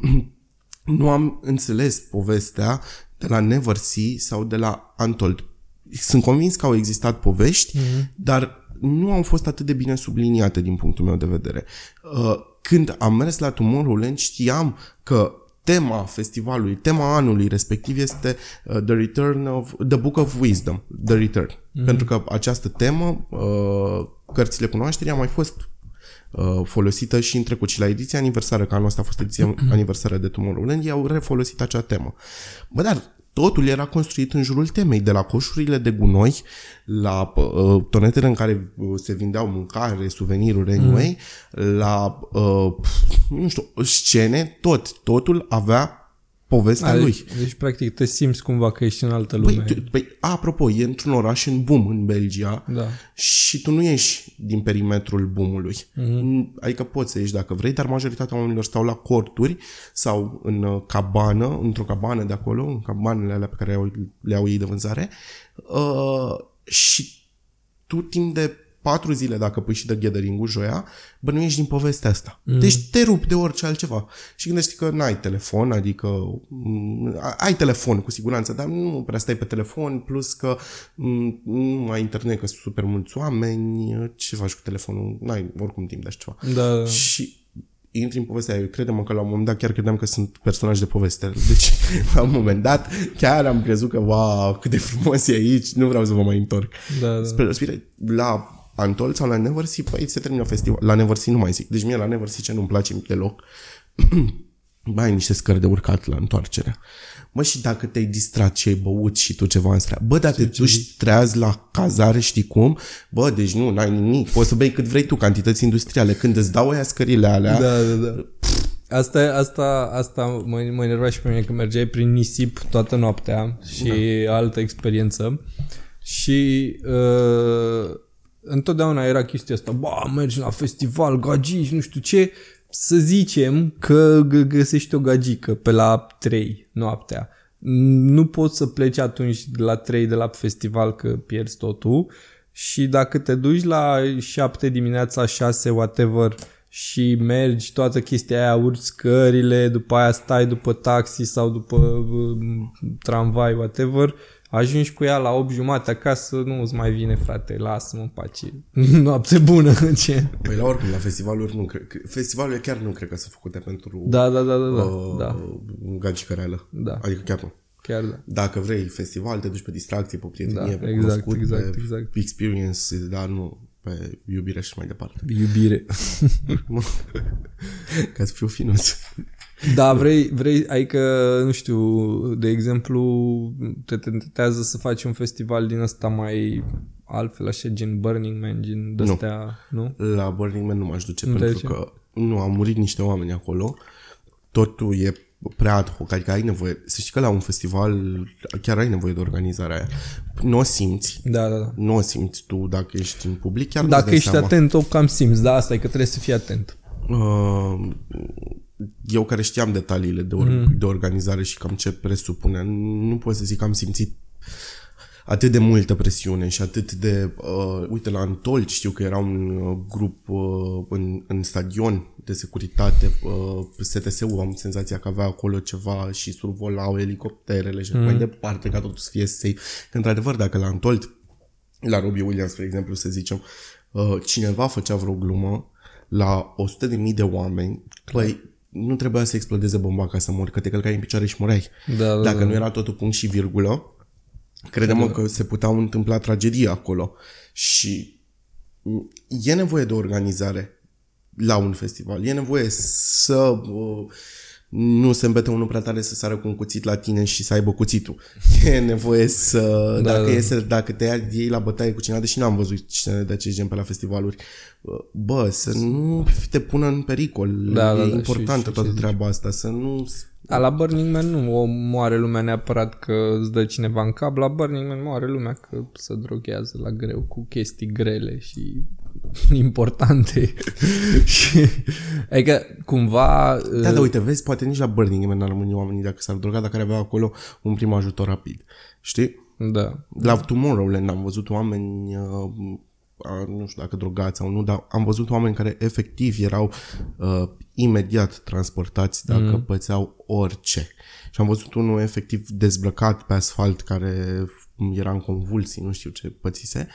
nu am înțeles povestea de la Neversit sau de la Untold. Sunt convins că au existat povești, mm-hmm. dar nu au fost atât de bine subliniate din punctul meu de vedere. Când am mers la Tomorrowland știam că tema festivalului, tema anului respectiv este The Return of The Book of Wisdom, The Return. Mm-hmm. Pentru că această temă, cărțile cunoașterii, a mai fost folosită și în trecut și la ediția aniversară, că anul ăsta a fost ediția mm-hmm. aniversară de Tomorrowland, ei au refolosit acea temă. Bă, dar totul era construit în jurul temei, de la coșurile de gunoi, la uh, tonetele în care uh, se vindeau mâncare, suveniruri, anyway, mm. la, uh, nu știu, scene, tot, totul avea povestea A, lui. Deci, practic, te simți cumva că ești în altă lume. Păi, păi, apropo, e într-un oraș în boom, în Belgia, da. Și tu nu ieși din perimetrul boomului. Mm-hmm. Adică poți să ieși dacă vrei, dar majoritatea oamenilor stau la corturi sau în cabană, într-o cabană de acolo, în cabanele alea pe care le au ei de vânzare, uh, și tu timp de patru zile dacă pui și de gathering-ul joia, bănuiești din povestea asta. Mm. Deci te rup de orice altceva. Și gândești că n-ai telefon, adică ai telefon cu siguranță, dar nu prea stai pe telefon, plus că nu ai internet, că sunt super mulți oameni, ce faci cu telefonul? N-ai oricum timp de așa ceva. Da. Și intri în povestea aia. Eu credem că la un moment dat chiar credeam că sunt personaje de poveste. Deci, la un moment dat, chiar am crezut că, wow, cât de frumos e aici, nu vreau să vă mai întorc. Da, da. Spre, spre, la Antol sau la Neversea, păi se termină festival. La Neversea nu mai zic. Deci mie la Neversea ce nu-mi place deloc. Bă, ai niște scări de urcat la întoarcerea. Mă, și dacă te-ai distrat și ai băut și tu ceva în strea, bă, dar te duci treaz la cazare, știi cum? Bă, deci nu, n-ai nimic. Poți să bei cât vrei tu, cantități industriale. Când îți dau aia scările alea... Da, da, da. Asta, asta, asta mă, mă enerva și pe mine, că mergeai prin nisip toată noaptea și da. Altă experiență. Și uh, întotdeauna era chestia asta, bă, mergi la festival, gagici, nu știu ce... Să zicem că găsești o gagică pe la trei noaptea. Nu poți să pleci atunci la trei de la festival că pierzi totul și dacă te duci la șapte dimineața, șase, whatever și mergi toată chestia aia, urci scările, după aia stai după taxi sau după um, tramvai, whatever, ajungi cu ea la opt jumate acasă, nu îți mai vine, frate, lasă-mă în pace. Noapte bună. Ce? Păi la oricum, la festivaluri nu cred. Festivalurile chiar nu cred că sunt făcute pentru da, da, da, da, da, uh, da. gagică reală. Da. Adică chiar nu. Chiar da. Dacă vrei festival, te duci pe distracție, pe prietenie, da, pe exact, cunoscut, exact, pe exact. experience, dar nu pe iubire și mai departe. Iubire. Ca să fiu finuț. Da, vrei, vrei, adică, nu știu, de exemplu, te tentează să faci un festival din ăsta mai altfel, așa, gen Burning Man, gen de-astea, nu? nu? La Burning Man nu m-aș duce, nu pentru că nu, au murit niște oameni acolo, totul e prea ad hoc, adică ai nevoie, să știi că la un festival chiar ai nevoie de organizarea aia. Nu o simți, da, da, da. Nu o simți tu dacă ești în public, chiar dacă ești seama. atent, o cam simți, da, asta e că trebuie să fii atent. Uh, eu care știam detaliile de, or- mm. de organizare și cam ce presupune, nu pot să zic că am simțit atât de multă presiune și atât de... Uh, uite, la Antol știu că era un uh, grup uh, în, în stadion de securitate, uh, S T S-ul, am senzația că avea acolo ceva și survolau elicopterele și mm. mai departe, ca totul să fie safe. Că, într-adevăr, dacă la Antol, la Robbie Williams, spre exemplu, să zicem, uh, cineva făcea vreo glumă la o sută de mii de oameni, păi nu trebuia să explodeze bomba ca să mori, că te călcai în picioare și mureai. Da, da, dacă da. nu era totul punct și virgulă, credem da. Că se puteau întâmpla tragedii acolo. Și e nevoie de organizare la un festival. E nevoie să uh, nu se îmbete unul prea tare să sară cu un cuțit la tine și să aibă cuțitul. E nevoie să... Da, dacă, da. Este, dacă te iei la bătaie cu cineva, deși n-am văzut scene de acest gen pe la festivaluri, bă, să nu te pună în pericol. Da, e da, da, importantă și, toată și, treaba asta. Să nu... A, la Burning Man nu o moare lumea neapărat că îți dă cineva în cap. La Burning Man moare lumea că se droghează la greu cu chestii grele și importante. Și, adică cumva... Da, da, uite, vezi, poate nici la Burning Man n-ar rămâne oamenii dacă s-ar droga, dacă ar avea acolo un prim ajutor rapid. Știi? Da. La Tomorrowland am văzut oameni... Uh, nu știu dacă drogați sau nu, dar am văzut oameni care efectiv erau uh, imediat transportați dacă mm. pățeau orice. Și am văzut unul efectiv dezbrăcat pe asfalt care era în convulsii, nu știu ce pățise,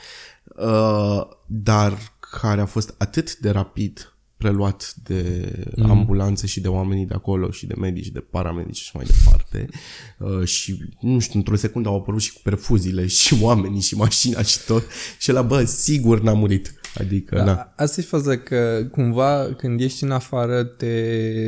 uh, dar care a fost atât de rapid preluat de mm. ambulanțe și de oamenii de acolo și de medici, de paramedici și mai departe. Uh, și, nu știu, într-o secundă au apărut și cu perfuziile și oamenii și mașina și tot. Și ăla, bă, sigur n-a murit. Adică, da, na. Asta e faza că cumva când ești în afară te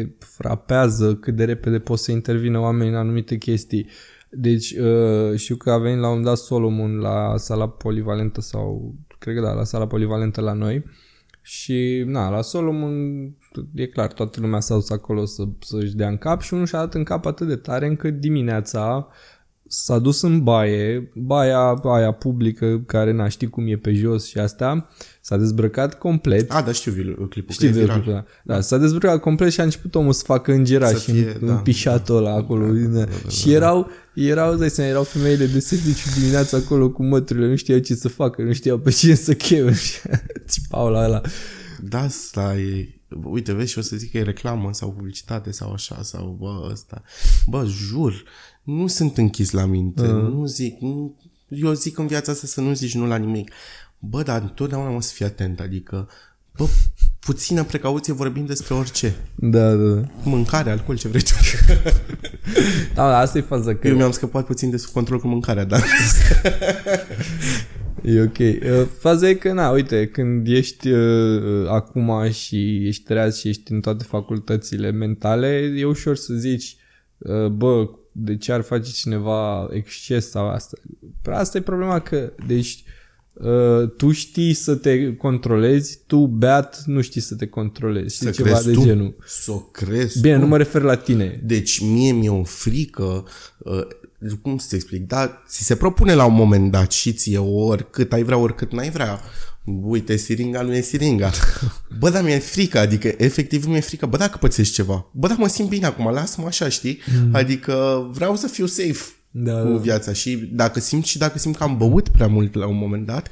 frapează cât de repede poți să intervină oamenii în anumite chestii. Deci uh, știu că a venit la un dat Solomon la sala polivalentă sau, cred că da, la sala polivalentă la noi. Și, na, la Solomon e clar, toată lumea s-a dus acolo să, să-și dea în cap și unul și-a dat în cap atât de tare încât dimineața s-a dus în baie, baia aia publică care, na, știi cum e pe jos și astea, s-a dezbrăcat complet. A, da, știu clipul, știi că e viral. Da. Da, s-a dezbrăcat complet și a început omul să facă îngeraș și da. împișatul ăla acolo. Da, da, da, da, și erau, erau, dai seama, erau femeile de serviciu dimineața acolo cu măturile, nu știau ce să facă, nu știau pe cine să cheme. Paula ăla. Da, asta e... Uite, vezi, și o să zic că e reclamă sau publicitate sau așa, sau bă, ăsta. Bă, jur, nu sunt închis la minte, uh. nu zic... Nu, eu zic în viața asta să nu zici nu la nimic. Bă, dar întotdeauna mă să fii atent, adică... Bă, puțină precauție vorbim despre orice. Da, da, da. Mâncare, alcool, ce vrei tu. Da, asta e faza că... Eu mi-am scăpat puțin de sub control cu mâncarea, dar... E ok. Faza e că, na, uite, când ești uh, acum și ești treaz și ești în toate facultățile mentale, e ușor să zici, uh, bă, de ce ar face cineva exces sau asta? Asta e problema că, deci, uh, tu știi să te controlezi, tu, beat, nu știi să te controlezi. Să ceva de tu, genul. să o crezi Bine, tu. nu mă refer la tine. Deci, mie mi-e o frică... Uh, cum să-ți explic, dar ți se propune la un moment dat și ție oricât ai vrea, oricât n-ai vrea. Uite, siringa nu e siringa. Bă, dar mi-e frică, adică efectiv mi-e frică. Bă, dacă pățești ceva. Bă, dar mă simt bine acum, lasă-mă așa, știi? Mm. Adică vreau să fiu safe da, cu da. viața și dacă simt și dacă simt că am băut prea mult la un moment dat,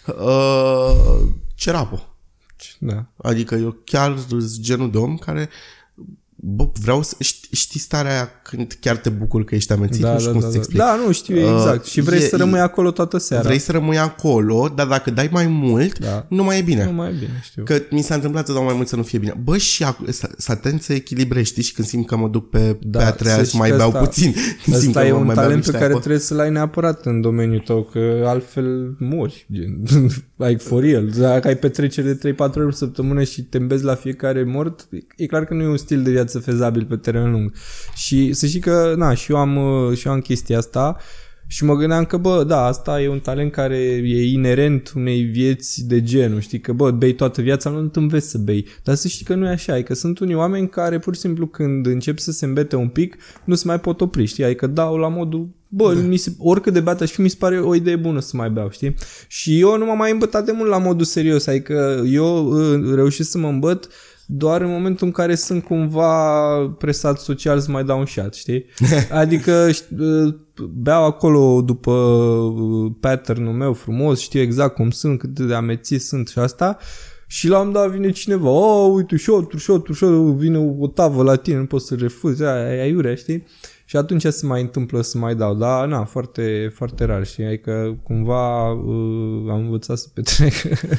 uh, ce rapă. Da. Adică eu chiar sunt genul de om care... Bă, vreau să... Știi, știi starea aia când chiar te bucuri că ești amețit? Da, nu știu da, cum da, să-ți da. explic. Da, nu știu exact. Și vrei e, să rămâi acolo toată seara. Vrei să rămâi acolo, dar dacă dai mai mult, da. nu mai e bine. Nu mai e bine, știu. Că mi s-a întâmplat să dau mai mult să nu fie bine. Bă, și să atent să echilibrezi, știi? Și când simt că mă duc pe, da, pe a treia să mai beau asta, puțin. Asta e un talent pe care apă. trebuie să-l ai neapărat în domeniul tău, că altfel mori. Like for real. Dacă ai petrecere de trei patru ori pe săptămână și te îmbezi la fiecare mort, e clar că nu e un stil de viață fezabil pe termen lung. Și să știi că, na, și eu am, și eu am chestia asta și mă gândeam că, bă, da, asta e un talent care e inerent unei vieți de genul, știi, că, bă, bei toată viața, nu te înveți să bei. Dar să știi că nu e așa, e că sunt unii oameni care, pur și simplu, când încep să se îmbete un pic, nu se mai pot opri, știi, adică dau la modul, bă, da. mi se, oricât de beat aș fi, mi se pare o idee bună să mai beau, știi? Și eu nu m-am mai îmbătat de mult la modul serios, adică eu uh, reușesc să mă îmbăt doar în momentul în care sunt cumva presat social să mai dau un shot, știi? Adică beau acolo după pattern-ul meu frumos, știu exact cum sunt, cât de amețit sunt și asta. Și la un dat vine cineva, oh, uite, shot, shot, shot, vine o tavă la tine, nu poți să refuzi, aia e aiurea, știi? Și atunci se mai întâmplă să mai dau, dar na, foarte, foarte rar, știi? Adică cumva uh, am învățat să petrec.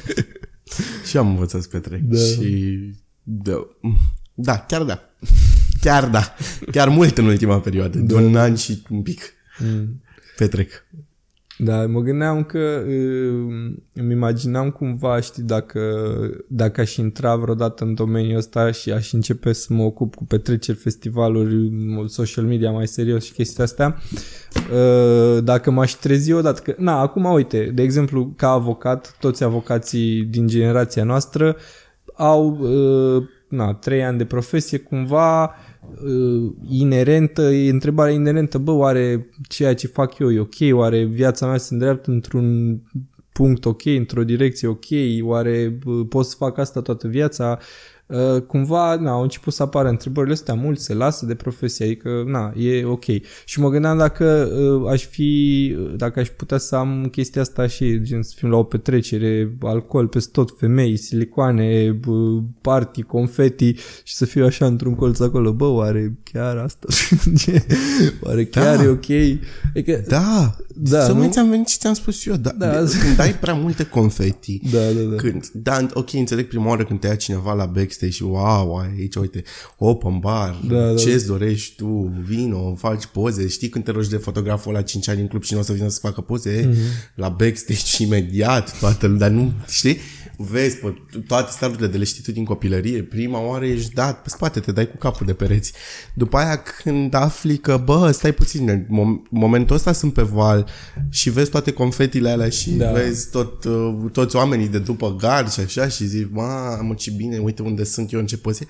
Și am învățat să petrec da. și... Da. da, chiar da. Chiar da. Chiar mult în ultima perioadă. De un an și un pic. Mm. Petrec. Da, mă gândeam că uh, îmi imaginam cumva, știi, dacă, dacă aș intra vreodată în domeniul ăsta și aș începe să mă ocup cu petreceri, festivaluri, social media mai serios și chestia astea, uh, dacă m-aș trezi odată. Că, na, acum, uite, de exemplu, ca avocat, toți avocații din generația noastră au uh, na, trei ani de profesie, cumva uh, inerentă, e întrebarea inerentă, bă, oare ceea ce fac eu e ok, oare viața mea se îndreaptă într-un punct ok, într-o direcție ok, oare uh, pot să fac asta toată viața? Uh, cumva, na, au început să apară întrebările astea, mulți se lasă de profesie, adică, na, e ok. Și mă gândeam dacă uh, aș fi, dacă aș putea să am chestia asta și, gen, să fim la o petrecere, alcool peste tot, femei, silicoane, uh, party, confeti și să fiu așa într-un colț acolo, bă, oare chiar asta? Oare chiar da. e ok? Adică, da, da, să nu? mai ți-am venit și ți-am spus eu, da, da. când dai prea multe confeti, da, da, da. Când, da, ok, înțeleg prima oară când te ia cineva la backstage și wow, aici, uite, open bar, da, ce-ți da. dorești tu, vino, faci poze, știi când te rogi de fotograful la cinci ani în club și nu o să vină să facă poze, mm-hmm. la backstage imediat, toată lumea, dar nu, știi? Vezi, pă, toate starurile de le știi tu din copilărie, prima oară ești dat pe spate, te dai cu capul de pereți. După aia când afli că, bă, stai puțin, mom- momentul ăsta sunt pe val și vezi toate confetile alea și da. vezi tot, uh, toți oamenii de după gard și așa și zici, mamă, ce bine, uite unde sunt eu, în ce poze.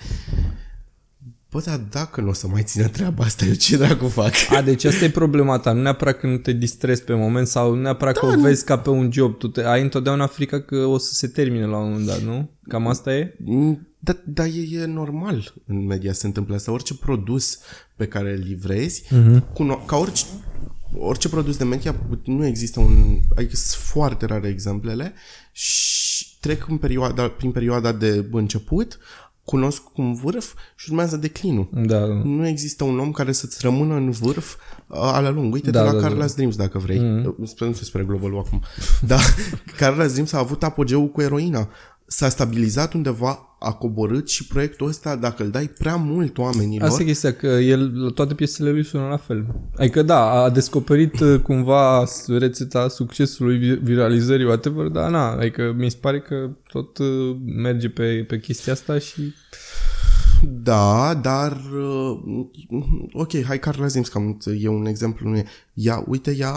Bă, dar dacă nu o să mai țină treaba asta, eu ce dracu fac? A, deci asta e problema ta, nu neapărat că nu te distrezi pe moment sau nu neapărat da, că o nu. vezi ca pe un job, tu te, ai întotdeauna frica că o să se termine la un moment dat, nu? Cam asta e? Da, dar e, e normal în media se întâmplă asta, orice produs pe care îl livrezi, uh-huh. cuno- ca orice, orice produs de media, nu există un, adică sunt foarte rare exemplele și trec în perioada, prin perioada de început, cunosc un vârf și urmează declinul. Da. Nu există un om care să-ți rămână în vârf ala lung. Uite-te da, la da, Carla's da. Dreams, dacă vrei. Mm-hmm. Sper nu se spre Global acum. Dar Carla's Dreams a avut apogeul cu eroina. S-a stabilizat undeva, a coborât și proiectul ăsta, dacă îl dai prea mult oamenilor... Asta e chestia, că el, toate piesele lui sună la fel. Adică da, a descoperit cumva rețeta succesului, viralizării, whatever, dar na, adică mi se pare că tot merge pe, pe chestia asta și... Da, dar... Ok, hai Carla's Dreams, că e un exemplu. Nu e. Ia, uite, ia...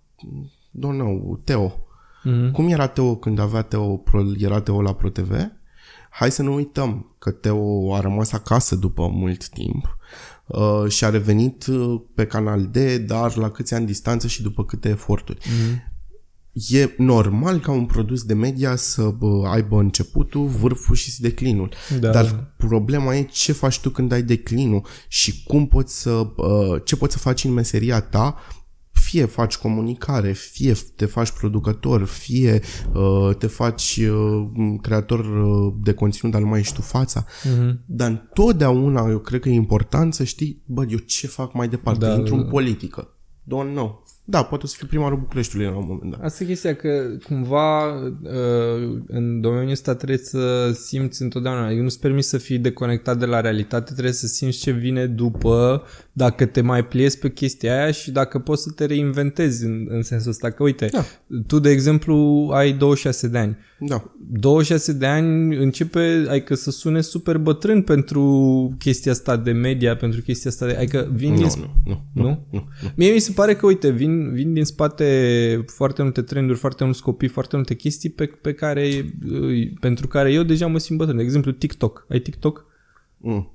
Don't know, Teo. Mm-hmm. Cum era Teo când avea Teo, era Teo la ProTV? Hai să nu uităm că Teo a rămas acasă după mult timp uh, și a revenit pe Canal D, dar la câți ani distanță și după câte eforturi. Mm-hmm. E normal ca un produs de media să bă, aibă începutul, vârful și declinul. Da. Dar problema e ce faci tu când ai declinul și cum poți să, uh, ce poți să faci în meseria ta. Fie faci comunicare, fie te faci producător, fie uh, te faci uh, creator uh, de conținut, dar nu mai ești tu fața. Mm-hmm. Dar întotdeauna eu cred că e important să știi, bă, eu ce fac mai departe? Da, intru da, în politică. Don't know. Da, poate o să fiu primarul Bucureștiului la un moment dat. Asta e chestia, că cumva uh, în domeniul ăsta trebuie să simți întotdeauna, eu nu-ți permis să fii deconectat de la realitate, trebuie să simți ce vine după, dacă te mai pliezi pe chestia aia și dacă poți să te reinventezi în, în sensul ăsta. Că uite, da. Tu de exemplu ai douăzeci și șase de ani. Da. douăzeci și șase de ani începe, adică să sune super bătrân pentru chestia asta de media, pentru chestia asta de... Adică vin nu, din... nu, nu, nu, nu, nu. Mie mi se pare că, uite, vin vin din spate foarte multe trenduri, foarte mulți copii, foarte multe chestii pe, pe care, pentru care eu deja mă simt bătrân. De exemplu, TikTok. Ai TikTok? Mm.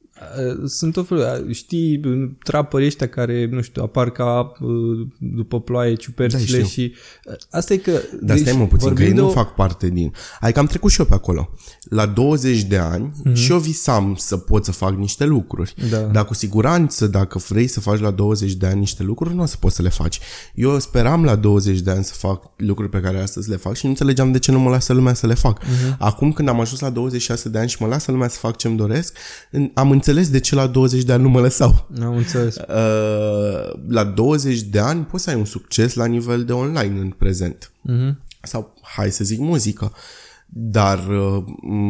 Sunt tot felul, știi, trapării ăștia care, nu știu, apar ca după ploaie ciupercile, da, și asta e că... Dar deci, stai mă puțin, că ei nu o... fac parte din... Adică am trecut și eu pe acolo. La douăzeci de ani mm-hmm. și eu visam să pot să fac niște lucruri. Da. Dar cu siguranță, dacă vrei să faci la douăzeci de ani niște lucruri, nu o să poți să le faci. Eu speram la douăzeci de ani să fac lucruri pe care astăzi le fac și nu înțelegeam de ce nu mă lasă lumea să le fac. Mm-hmm. Acum, când am ajuns la douăzeci și șase de ani și mă lasă lumea să fac ce-mi doresc, am înțeles de ce la douăzeci de ani nu mă lăsau. Am înțeles. Uh, la douăzeci de ani poți să ai un succes la nivel de online în prezent. Uh-huh. Sau, hai să zic, muzică. Dar uh,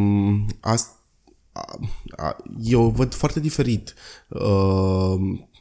asta, uh, eu văd foarte diferit uh,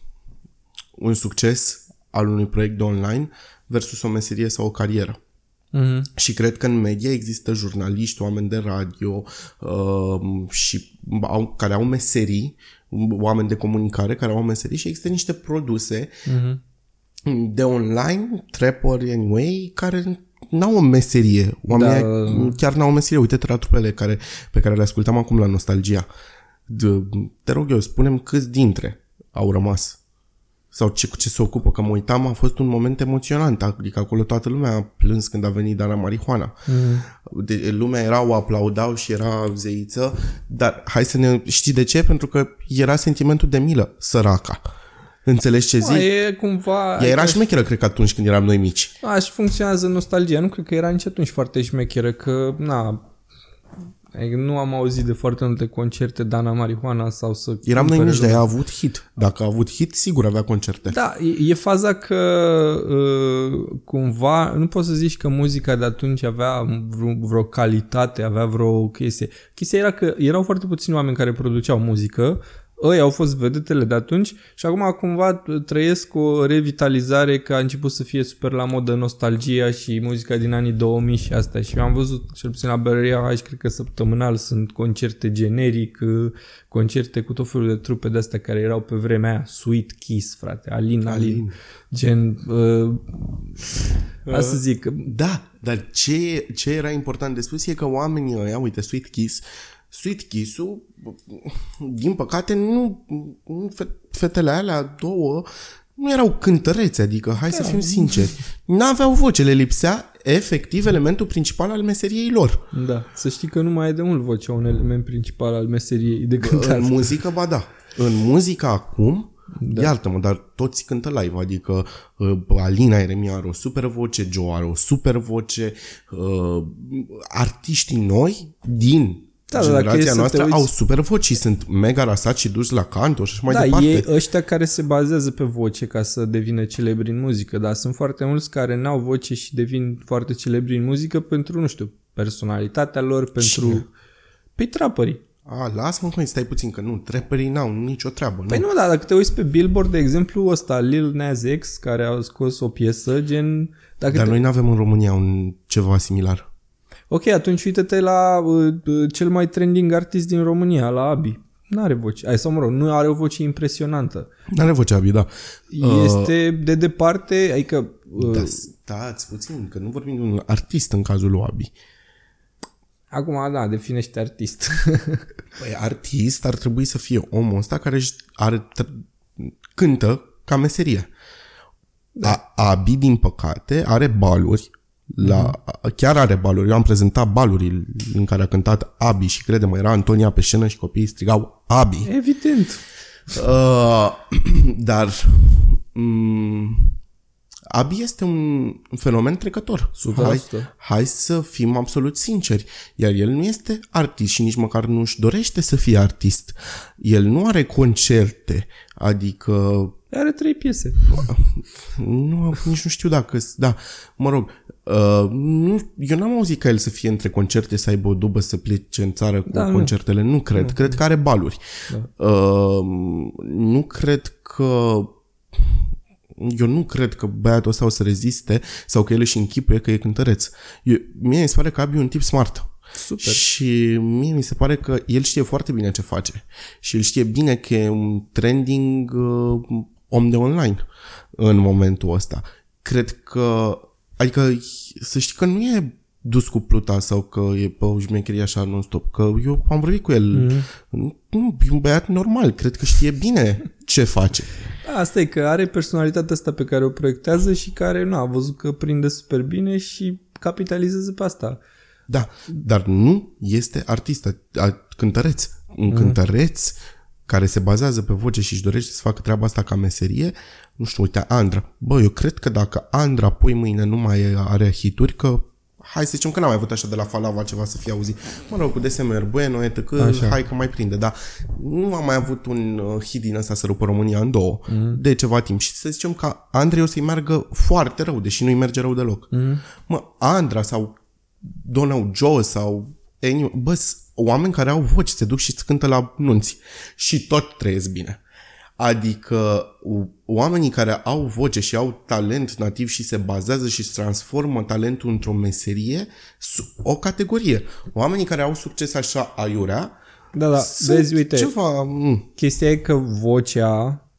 un succes al unui proiect de online versus o meserie sau o carieră. Mm-hmm. Și cred că în media există jurnaliști, oameni de radio uh, și au, care au meserii, oameni de comunicare care au meserii și există niște produse mm-hmm. de online, trapper anyway, care n-au o meserie. Oamenii da. Chiar n-au o meserie. Uite-te la trupele care, pe care le ascultam acum la Nostalgia. De, te rog eu, spune-mi câți dintre au rămas. Sau ce, cu ce se ocupă, că mă uitam, a fost un moment emoționant, adică acolo toată lumea a plâns când a venit Dana Marihuana. Mm. De, lumea era, o aplaudau și era zeiță, dar hai să ne... Știi de ce? Pentru că era sentimentul de milă, săraca. Înțelegi ce zic? A, e cumva... Ea era șmecheră, cred că atunci când eram noi mici. A, și funcționează Nostalgia. Nu cred că era nici atunci foarte șmecheră, că, na... Nu am auzit de foarte multe concerte Dana Marihuana sau să... Eram noi mici, dar a avut hit. Dacă a avut hit, sigur avea concerte. Da, e, e faza că uh, cumva, nu poți să zici că muzica de atunci avea vreo, vreo calitate, avea vreo chestie. Chestia era că erau foarte puțini oameni care produceau muzică, ăia au fost vedetele de atunci și acum cumva trăiesc o revitalizare, că a început să fie super la modă Nostalgia și muzica din anii două mii și asta. Și am văzut, cel puțin la Berea H, cred că săptămânal sunt concerte generic, concerte cu tot felul de trupe de astea care erau pe vremea aia. Sweet Kiss, frate, Alin, Alin, Alin. Gen... Uh, uh, să zic... Da, dar ce, ce era important de spus e că oamenii ăia, uite, Sweet Kiss, Sweet Kiss-ul, din păcate, nu, fetele alea două nu erau cântărețe, adică, hai să fim sinceri, n-aveau voce, le lipsea efectiv elementul principal al meseriei lor. Da, să știi că nu mai e de mult vocea un element principal al meseriei de cântare. În muzică, ba da. În muzică acum, Da. Iartă-mă, dar toți cântă live, adică uh, Alina Eremia are o super voce, Joe are o super voce, uh, artiștii noi din da, generația noastră uiți... au super voci și sunt mega rasați și duși la canto și așa mai da, departe. Da, ei ăștia care se bazează pe voce ca să devină celebri în muzică, dar sunt foarte mulți care n-au voce și devin foarte celebri în muzică pentru, nu știu, personalitatea lor, pentru... Cine? Păi trapării. A, lasă-mă, măi, stai puțin, că nu, trapperii n-au nicio treabă. Păi nu, dar dacă te uiți pe Billboard, de exemplu, ăsta, Lil Nas X, care a scos o piesă, gen... Dacă dar te... noi n-avem în România un ceva similar. Ok, atunci uite-te la uh, cel mai trending artist din România, la Abi. N-are voce. Ai, sau mă rog, nu are o voce impresionantă. N-are voce Abi, da. Este uh, de departe, adică... Uh, da, stați puțin, că nu vorbim de un artist în cazul lui Abi. Acum, da, definește artist. Păi, artist ar trebui să fie omul ăsta care are, cântă ca meserie. Da. A, Abi, din păcate, are baluri. La, mm-hmm. Chiar are baluri. Eu am prezentat baluri în care a cântat Abi și crede-mă, era Antonia pe scenă și copiii strigau Abi. Evident. Uh, dar um, Abi este un fenomen trecător. Hai, hai să fim absolut sinceri. Iar el nu este artist și nici măcar nu își dorește să fie artist. El nu are concerte, adică... Are trei piese. Nu, nici nu știu dacă... Da, mă rog, uh, nu, eu n-am auzit ca el să fie între concerte, să aibă o dubă, să plece în țară cu da, concertele. Nu, nu cred. Nu. Cred că are baluri. Da. Uh, nu cred că... Eu nu cred că băiatul ăsta o să reziste sau că el își închipuie că e cântăreț. Eu, mie mi se pare că Abi e un tip smart. Super. Și mie mi se pare că el știe foarte bine ce face. Și el știe bine că e un trending uh, om de online în momentul ăsta. Cred că, adică să știi că nu e dus cu pluta sau că e pe o șmecherie așa non-stop, că eu am vorbit cu el. Mm. Nu, e un băiat normal, cred că știe bine ce face. Asta e că are personalitatea asta pe care o proiectează și care nu a văzut că prinde super bine și capitalizează pe asta. Da, dar nu este artist, cântăreț. Un mm. cântăreț care se bazează pe voce și își dorește să facă treaba asta ca meserie, nu știu, uite, Andra. Bă, eu cred că dacă Andra pui mâine nu mai are hituri, că hai să zicem că n-am mai avut așa de la Falava ceva să fie auzit. Mă rog, cu D S M R, Bueno, etc. Hai că mai prinde, dar nu am mai avut un hit din ăsta să rupă România în două mm. de ceva timp. Și să zicem că Andrei o să-i meargă foarte rău, deși nu-i merge rău deloc. Mm. Mă, Andra sau Donau Joe sau Eniu, bă, oameni care au voci, se duc și îți cântă la nunți și tot trăiesc bine. Adică oamenii care au voce și au talent nativ și se bazează și transformă talentul într-o meserie, o categorie. Oamenii care au succes așa aiurea, da, da, vezi, uite, ceva... chestia e că vocea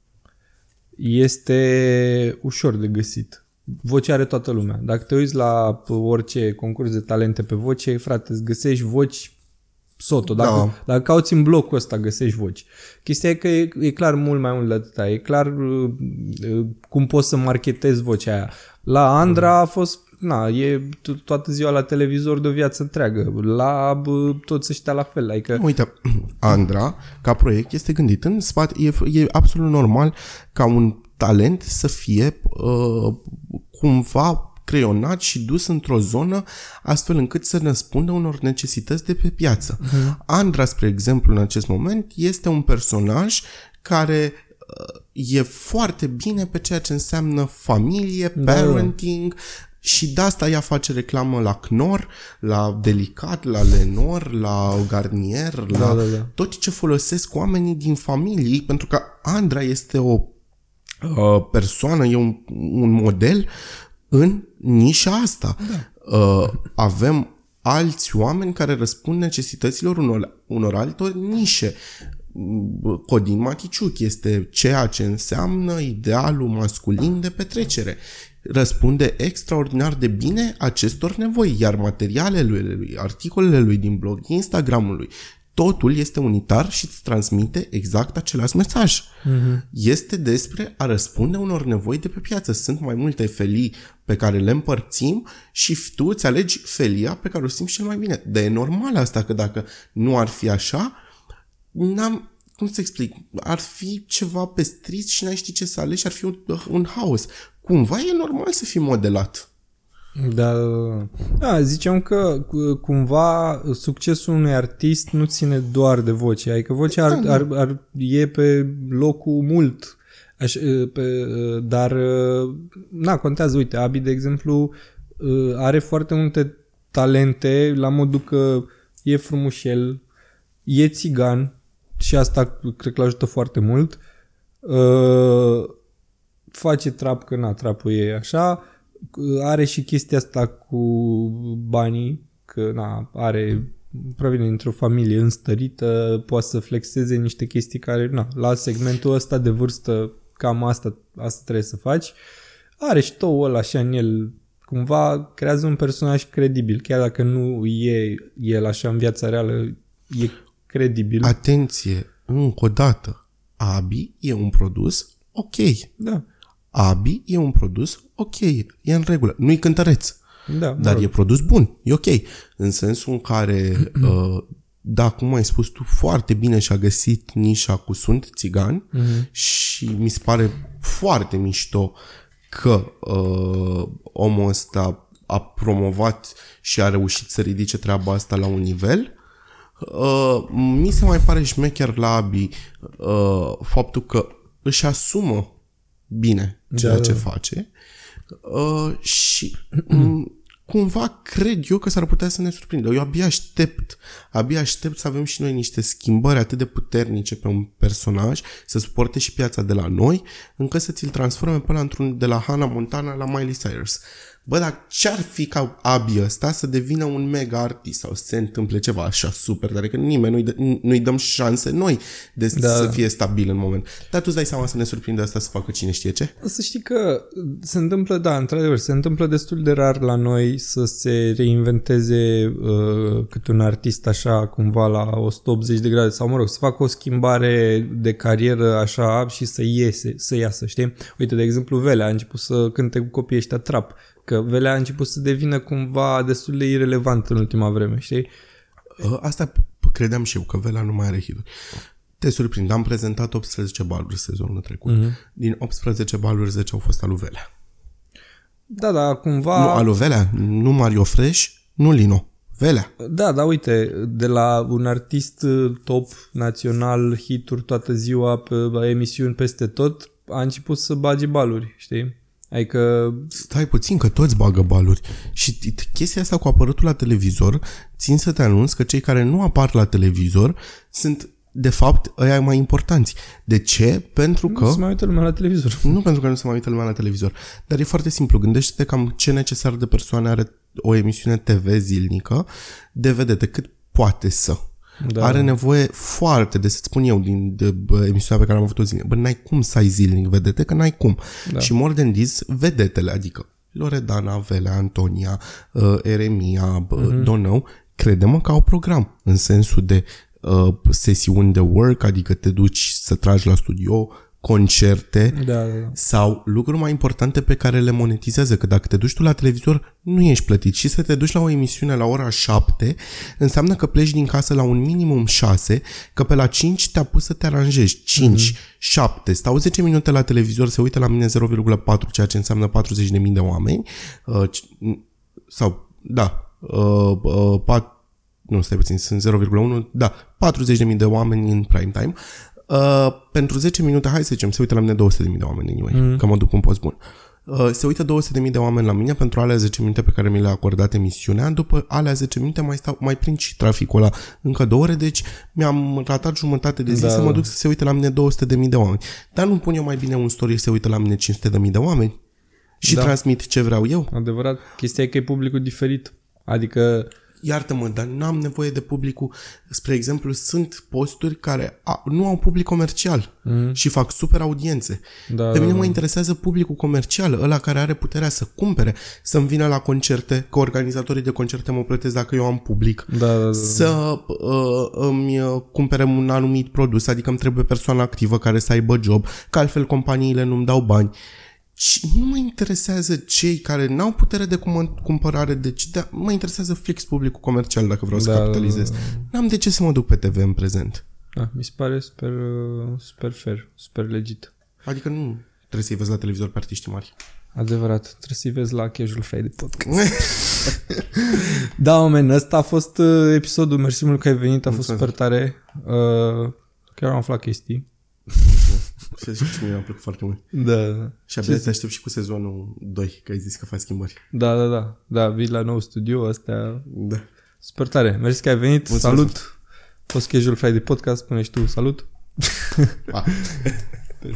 este ușor de găsit. Vocea are toată lumea. Dacă te uiți la orice concurs de talente pe voce, frate, îți găsești voci soto. Dacă, da. dacă cauți în blocul ăsta, găsești voci. Chestia e că e, e clar mult mai mult de atâta. E clar uh, uh, cum poți să marketezi vocea aia. La Andra a fost, na, e toată ziua la televizor de o viață întreagă. La uh, toți ăștia la fel. Adică... Uite, Andra, ca proiect, este gândit în spate. E, e absolut normal ca un talent să fie uh, cumva creionat și dus într-o zonă astfel încât să răspundă unor necesități de pe piață. Uh-huh. Andra, spre exemplu, în acest moment, este un personaj care uh, e foarte bine pe ceea ce înseamnă familie, parenting, da. Și de asta ea face reclamă la Knorr, la Delicat, la Lenor, la Garnier, la da, da, da. tot ce folosesc oamenii din familie, pentru că Andra este o uh, persoană, e un, un model în nișa asta. Da. Uh, avem alți oameni care răspund necesităților unor, unor altor nișe. Codin Maticiuc este ceea ce înseamnă idealul masculin de petrecere. Răspunde extraordinar de bine acestor nevoi, iar materialele lui, articolele lui din blog, Instagramului, totul este unitar și îți transmite exact același mesaj. Uh-huh. Este despre a răspunde unor nevoi de pe piață. Sunt mai multe felii pe care le împărțim și tu îți alegi felia pe care o simți cel mai bine. Dar e normal asta, că dacă nu ar fi așa, n-am, cum să explic, ar fi ceva pe street și n-ai ști ce să alegi și ar fi un, un haos. Cumva e normal să fii modelat. Da, da, ziceam că cumva succesul unui artist nu ține doar de voce, adică vocea ar, ar, ar, e pe locul mult, așa, pe, dar na, contează, uite, Abi, de exemplu, are foarte multe talente, la modul că e frumușel, e țigan și asta cred că l-ajută foarte mult, face trap, că na, trapul e așa, are și chestia asta cu banii, că na, are, provine dintr-o familie înstărită, poate să flexeze niște chestii care, na, la segmentul ăsta de vârstă, cam asta, asta trebuie să faci. Are și tot ăla așa în el, cumva creează un personaj credibil, chiar dacă nu e el așa în viața reală, e credibil. Atenție, încă o dată, Abi e un produs ok. Da. Abi e un produs ok, e în regulă. Nu-i cântăreț, da, dar rog. e produs bun, e ok. În sensul în care, uh, da, cum ai spus tu, foarte bine și-a găsit nișa cu Sunt Țigan mm-hmm. și mi se pare foarte mișto că uh, omul ăsta a promovat și a reușit să ridice treaba asta la un nivel. Uh, mi se mai pare șmecher la Abi uh, faptul că își asumă bine ceea da, ce da. face uh, și um, cumva cred eu că s-ar putea să ne surprindă. Eu abia aștept, abia aștept să avem și noi niște schimbări atât de puternice pe un personaj, să suporte și piața de la noi, încât să ți-l transforme până într-un de la Hannah Montana la Miley Cyrus. Bă, dar ce-ar fi ca Abi ăsta să devină un mega artist sau să se întâmple ceva așa super, dar că nimeni nu-i, dă, nu-i dăm șanse noi de da. să fie stabil în moment. Dar tu îți dai seama să ne surprinde asta să facă cine știe ce? Să știi că se întâmplă, da, într-adevăr, se întâmplă destul de rar la noi să se reinventeze uh, câte un artist așa cumva la o sută optzeci de grade sau mă rog, să facă o schimbare de carieră așa și să iese, să iasă, știi? Uite, de exemplu, Velea a început să cânte cu copiii ăștia trap, că Velea a început să devină cumva destul de irelevant în ultima vreme, știi? Asta credeam și eu, că Velea nu mai are hituri. Te surprind, am prezentat optsprezece baluri sezonul trecut. Mm-hmm. Din optsprezece baluri, zece au fost alu Velea. Da, da, cumva... Nu alu Velea, nu Mario Fresh, nu Lino. Velea. Da, da, uite, de la un artist top național, hituri toată ziua, pe emisiuni peste tot, a început să bage baluri, știi? Adică... Stai puțin, că toți bagă baluri. Și chestia asta cu apărătul la televizor, țin să te anunț că cei care nu apar la televizor sunt, de fapt, ăia mai importanți. De ce? Pentru că... Nu se mai uită lumea la televizor. Nu pentru că nu se mai uită lumea la televizor. Dar e foarte simplu. Gândește-te cam ce necesar de persoane are o emisiune T V zilnică de vedete, cât poate să... Da. Are nevoie foarte de, să-ți spun eu, din de, bă, emisiunea pe care am avut-o zilnic. Bă, n-ai cum să ai zilnic vedete, că n-ai cum. Da. Și more than this, vedetele, adică Loredana, Velea, Antonia, uh, Eremia, uh, mm-hmm. Donău, crede-mă că au program. În sensul de uh, sesiuni de work, adică te duci să tragi la studio, concerte da, da, da. sau lucruri mai importante pe care le monetizează, că dacă te duci tu la televizor nu ești plătit și să te duci la o emisiune la ora șapte înseamnă că pleci din casă la un minimum șase, că pe la cinci te-a pus să te aranjezi, cinci, mm-hmm. șapte, stau zece minute la televizor, se uită la mine zero virgulă patru, ceea ce înseamnă patruzeci de mii de oameni uh, sau, da uh, uh, pat, nu, stai puțin, sunt zero virgulă unu, da, patruzeci de mii de oameni în prime time. Uh, pentru zece minute, hai să zicem, se uită la mine două sute de mii de oameni anyway, mm. că mă duc un post bun. Uh, se uită două sute de mii de oameni la mine pentru alea zece minute pe care mi le-a acordat emisiunea. După alea zece minute mai stau, mai prind și traficul ăla încă două ore, deci mi-am ratat jumătate de zi da. să mă duc să se uite la mine două sute de mii de oameni. Dar nu pun eu mai bine un story să se uită la mine cinci sute de mii de oameni și da. transmit ce vreau eu? Adevărat, chestia e că e publicul diferit. Adică... Iartă-mă, dar nu am nevoie de publicul. Spre exemplu, sunt posturi care a, nu au public comercial mm. și fac super audiențe. Da, Pe mine da, mă da. interesează publicul comercial, ăla care are puterea să cumpere, să-mi vină la concerte, că organizatorii de concerte mă plătesc dacă eu am public, da, da, da. să uh, îmi cumpere un anumit produs, adică îmi trebuie persoană activă care să aibă job, că altfel companiile nu-mi dau bani. Și nu mă interesează cei care n-au putere de cumpărare, deci da, mă interesează fix publicul comercial dacă vreau da, să capitalizez. N-am de ce să mă duc pe T V în prezent. Da, mi se pare super, super fair, super legit. Adică nu trebuie să-i vezi la televizor pe artiștii mari. Adevărat, trebuie să-i vezi la Casual Friday Podcast. Da, oameni, ăsta a fost uh, episodul. Mersi mult că ai venit, a fost super tare. Uh, chiar am aflat chestii. Și și mie mi-a plăcut foarte mult. Da. Și abia te aștept și cu sezonul doi, că ai zis că faci schimbări. Da, da, da. Da, vii la nou studio, astea. Da. Super tare. Mersi că ai venit. Mulțumesc. Salut. A fost Casual Friday Podcast. Spune și tu salut. Pa.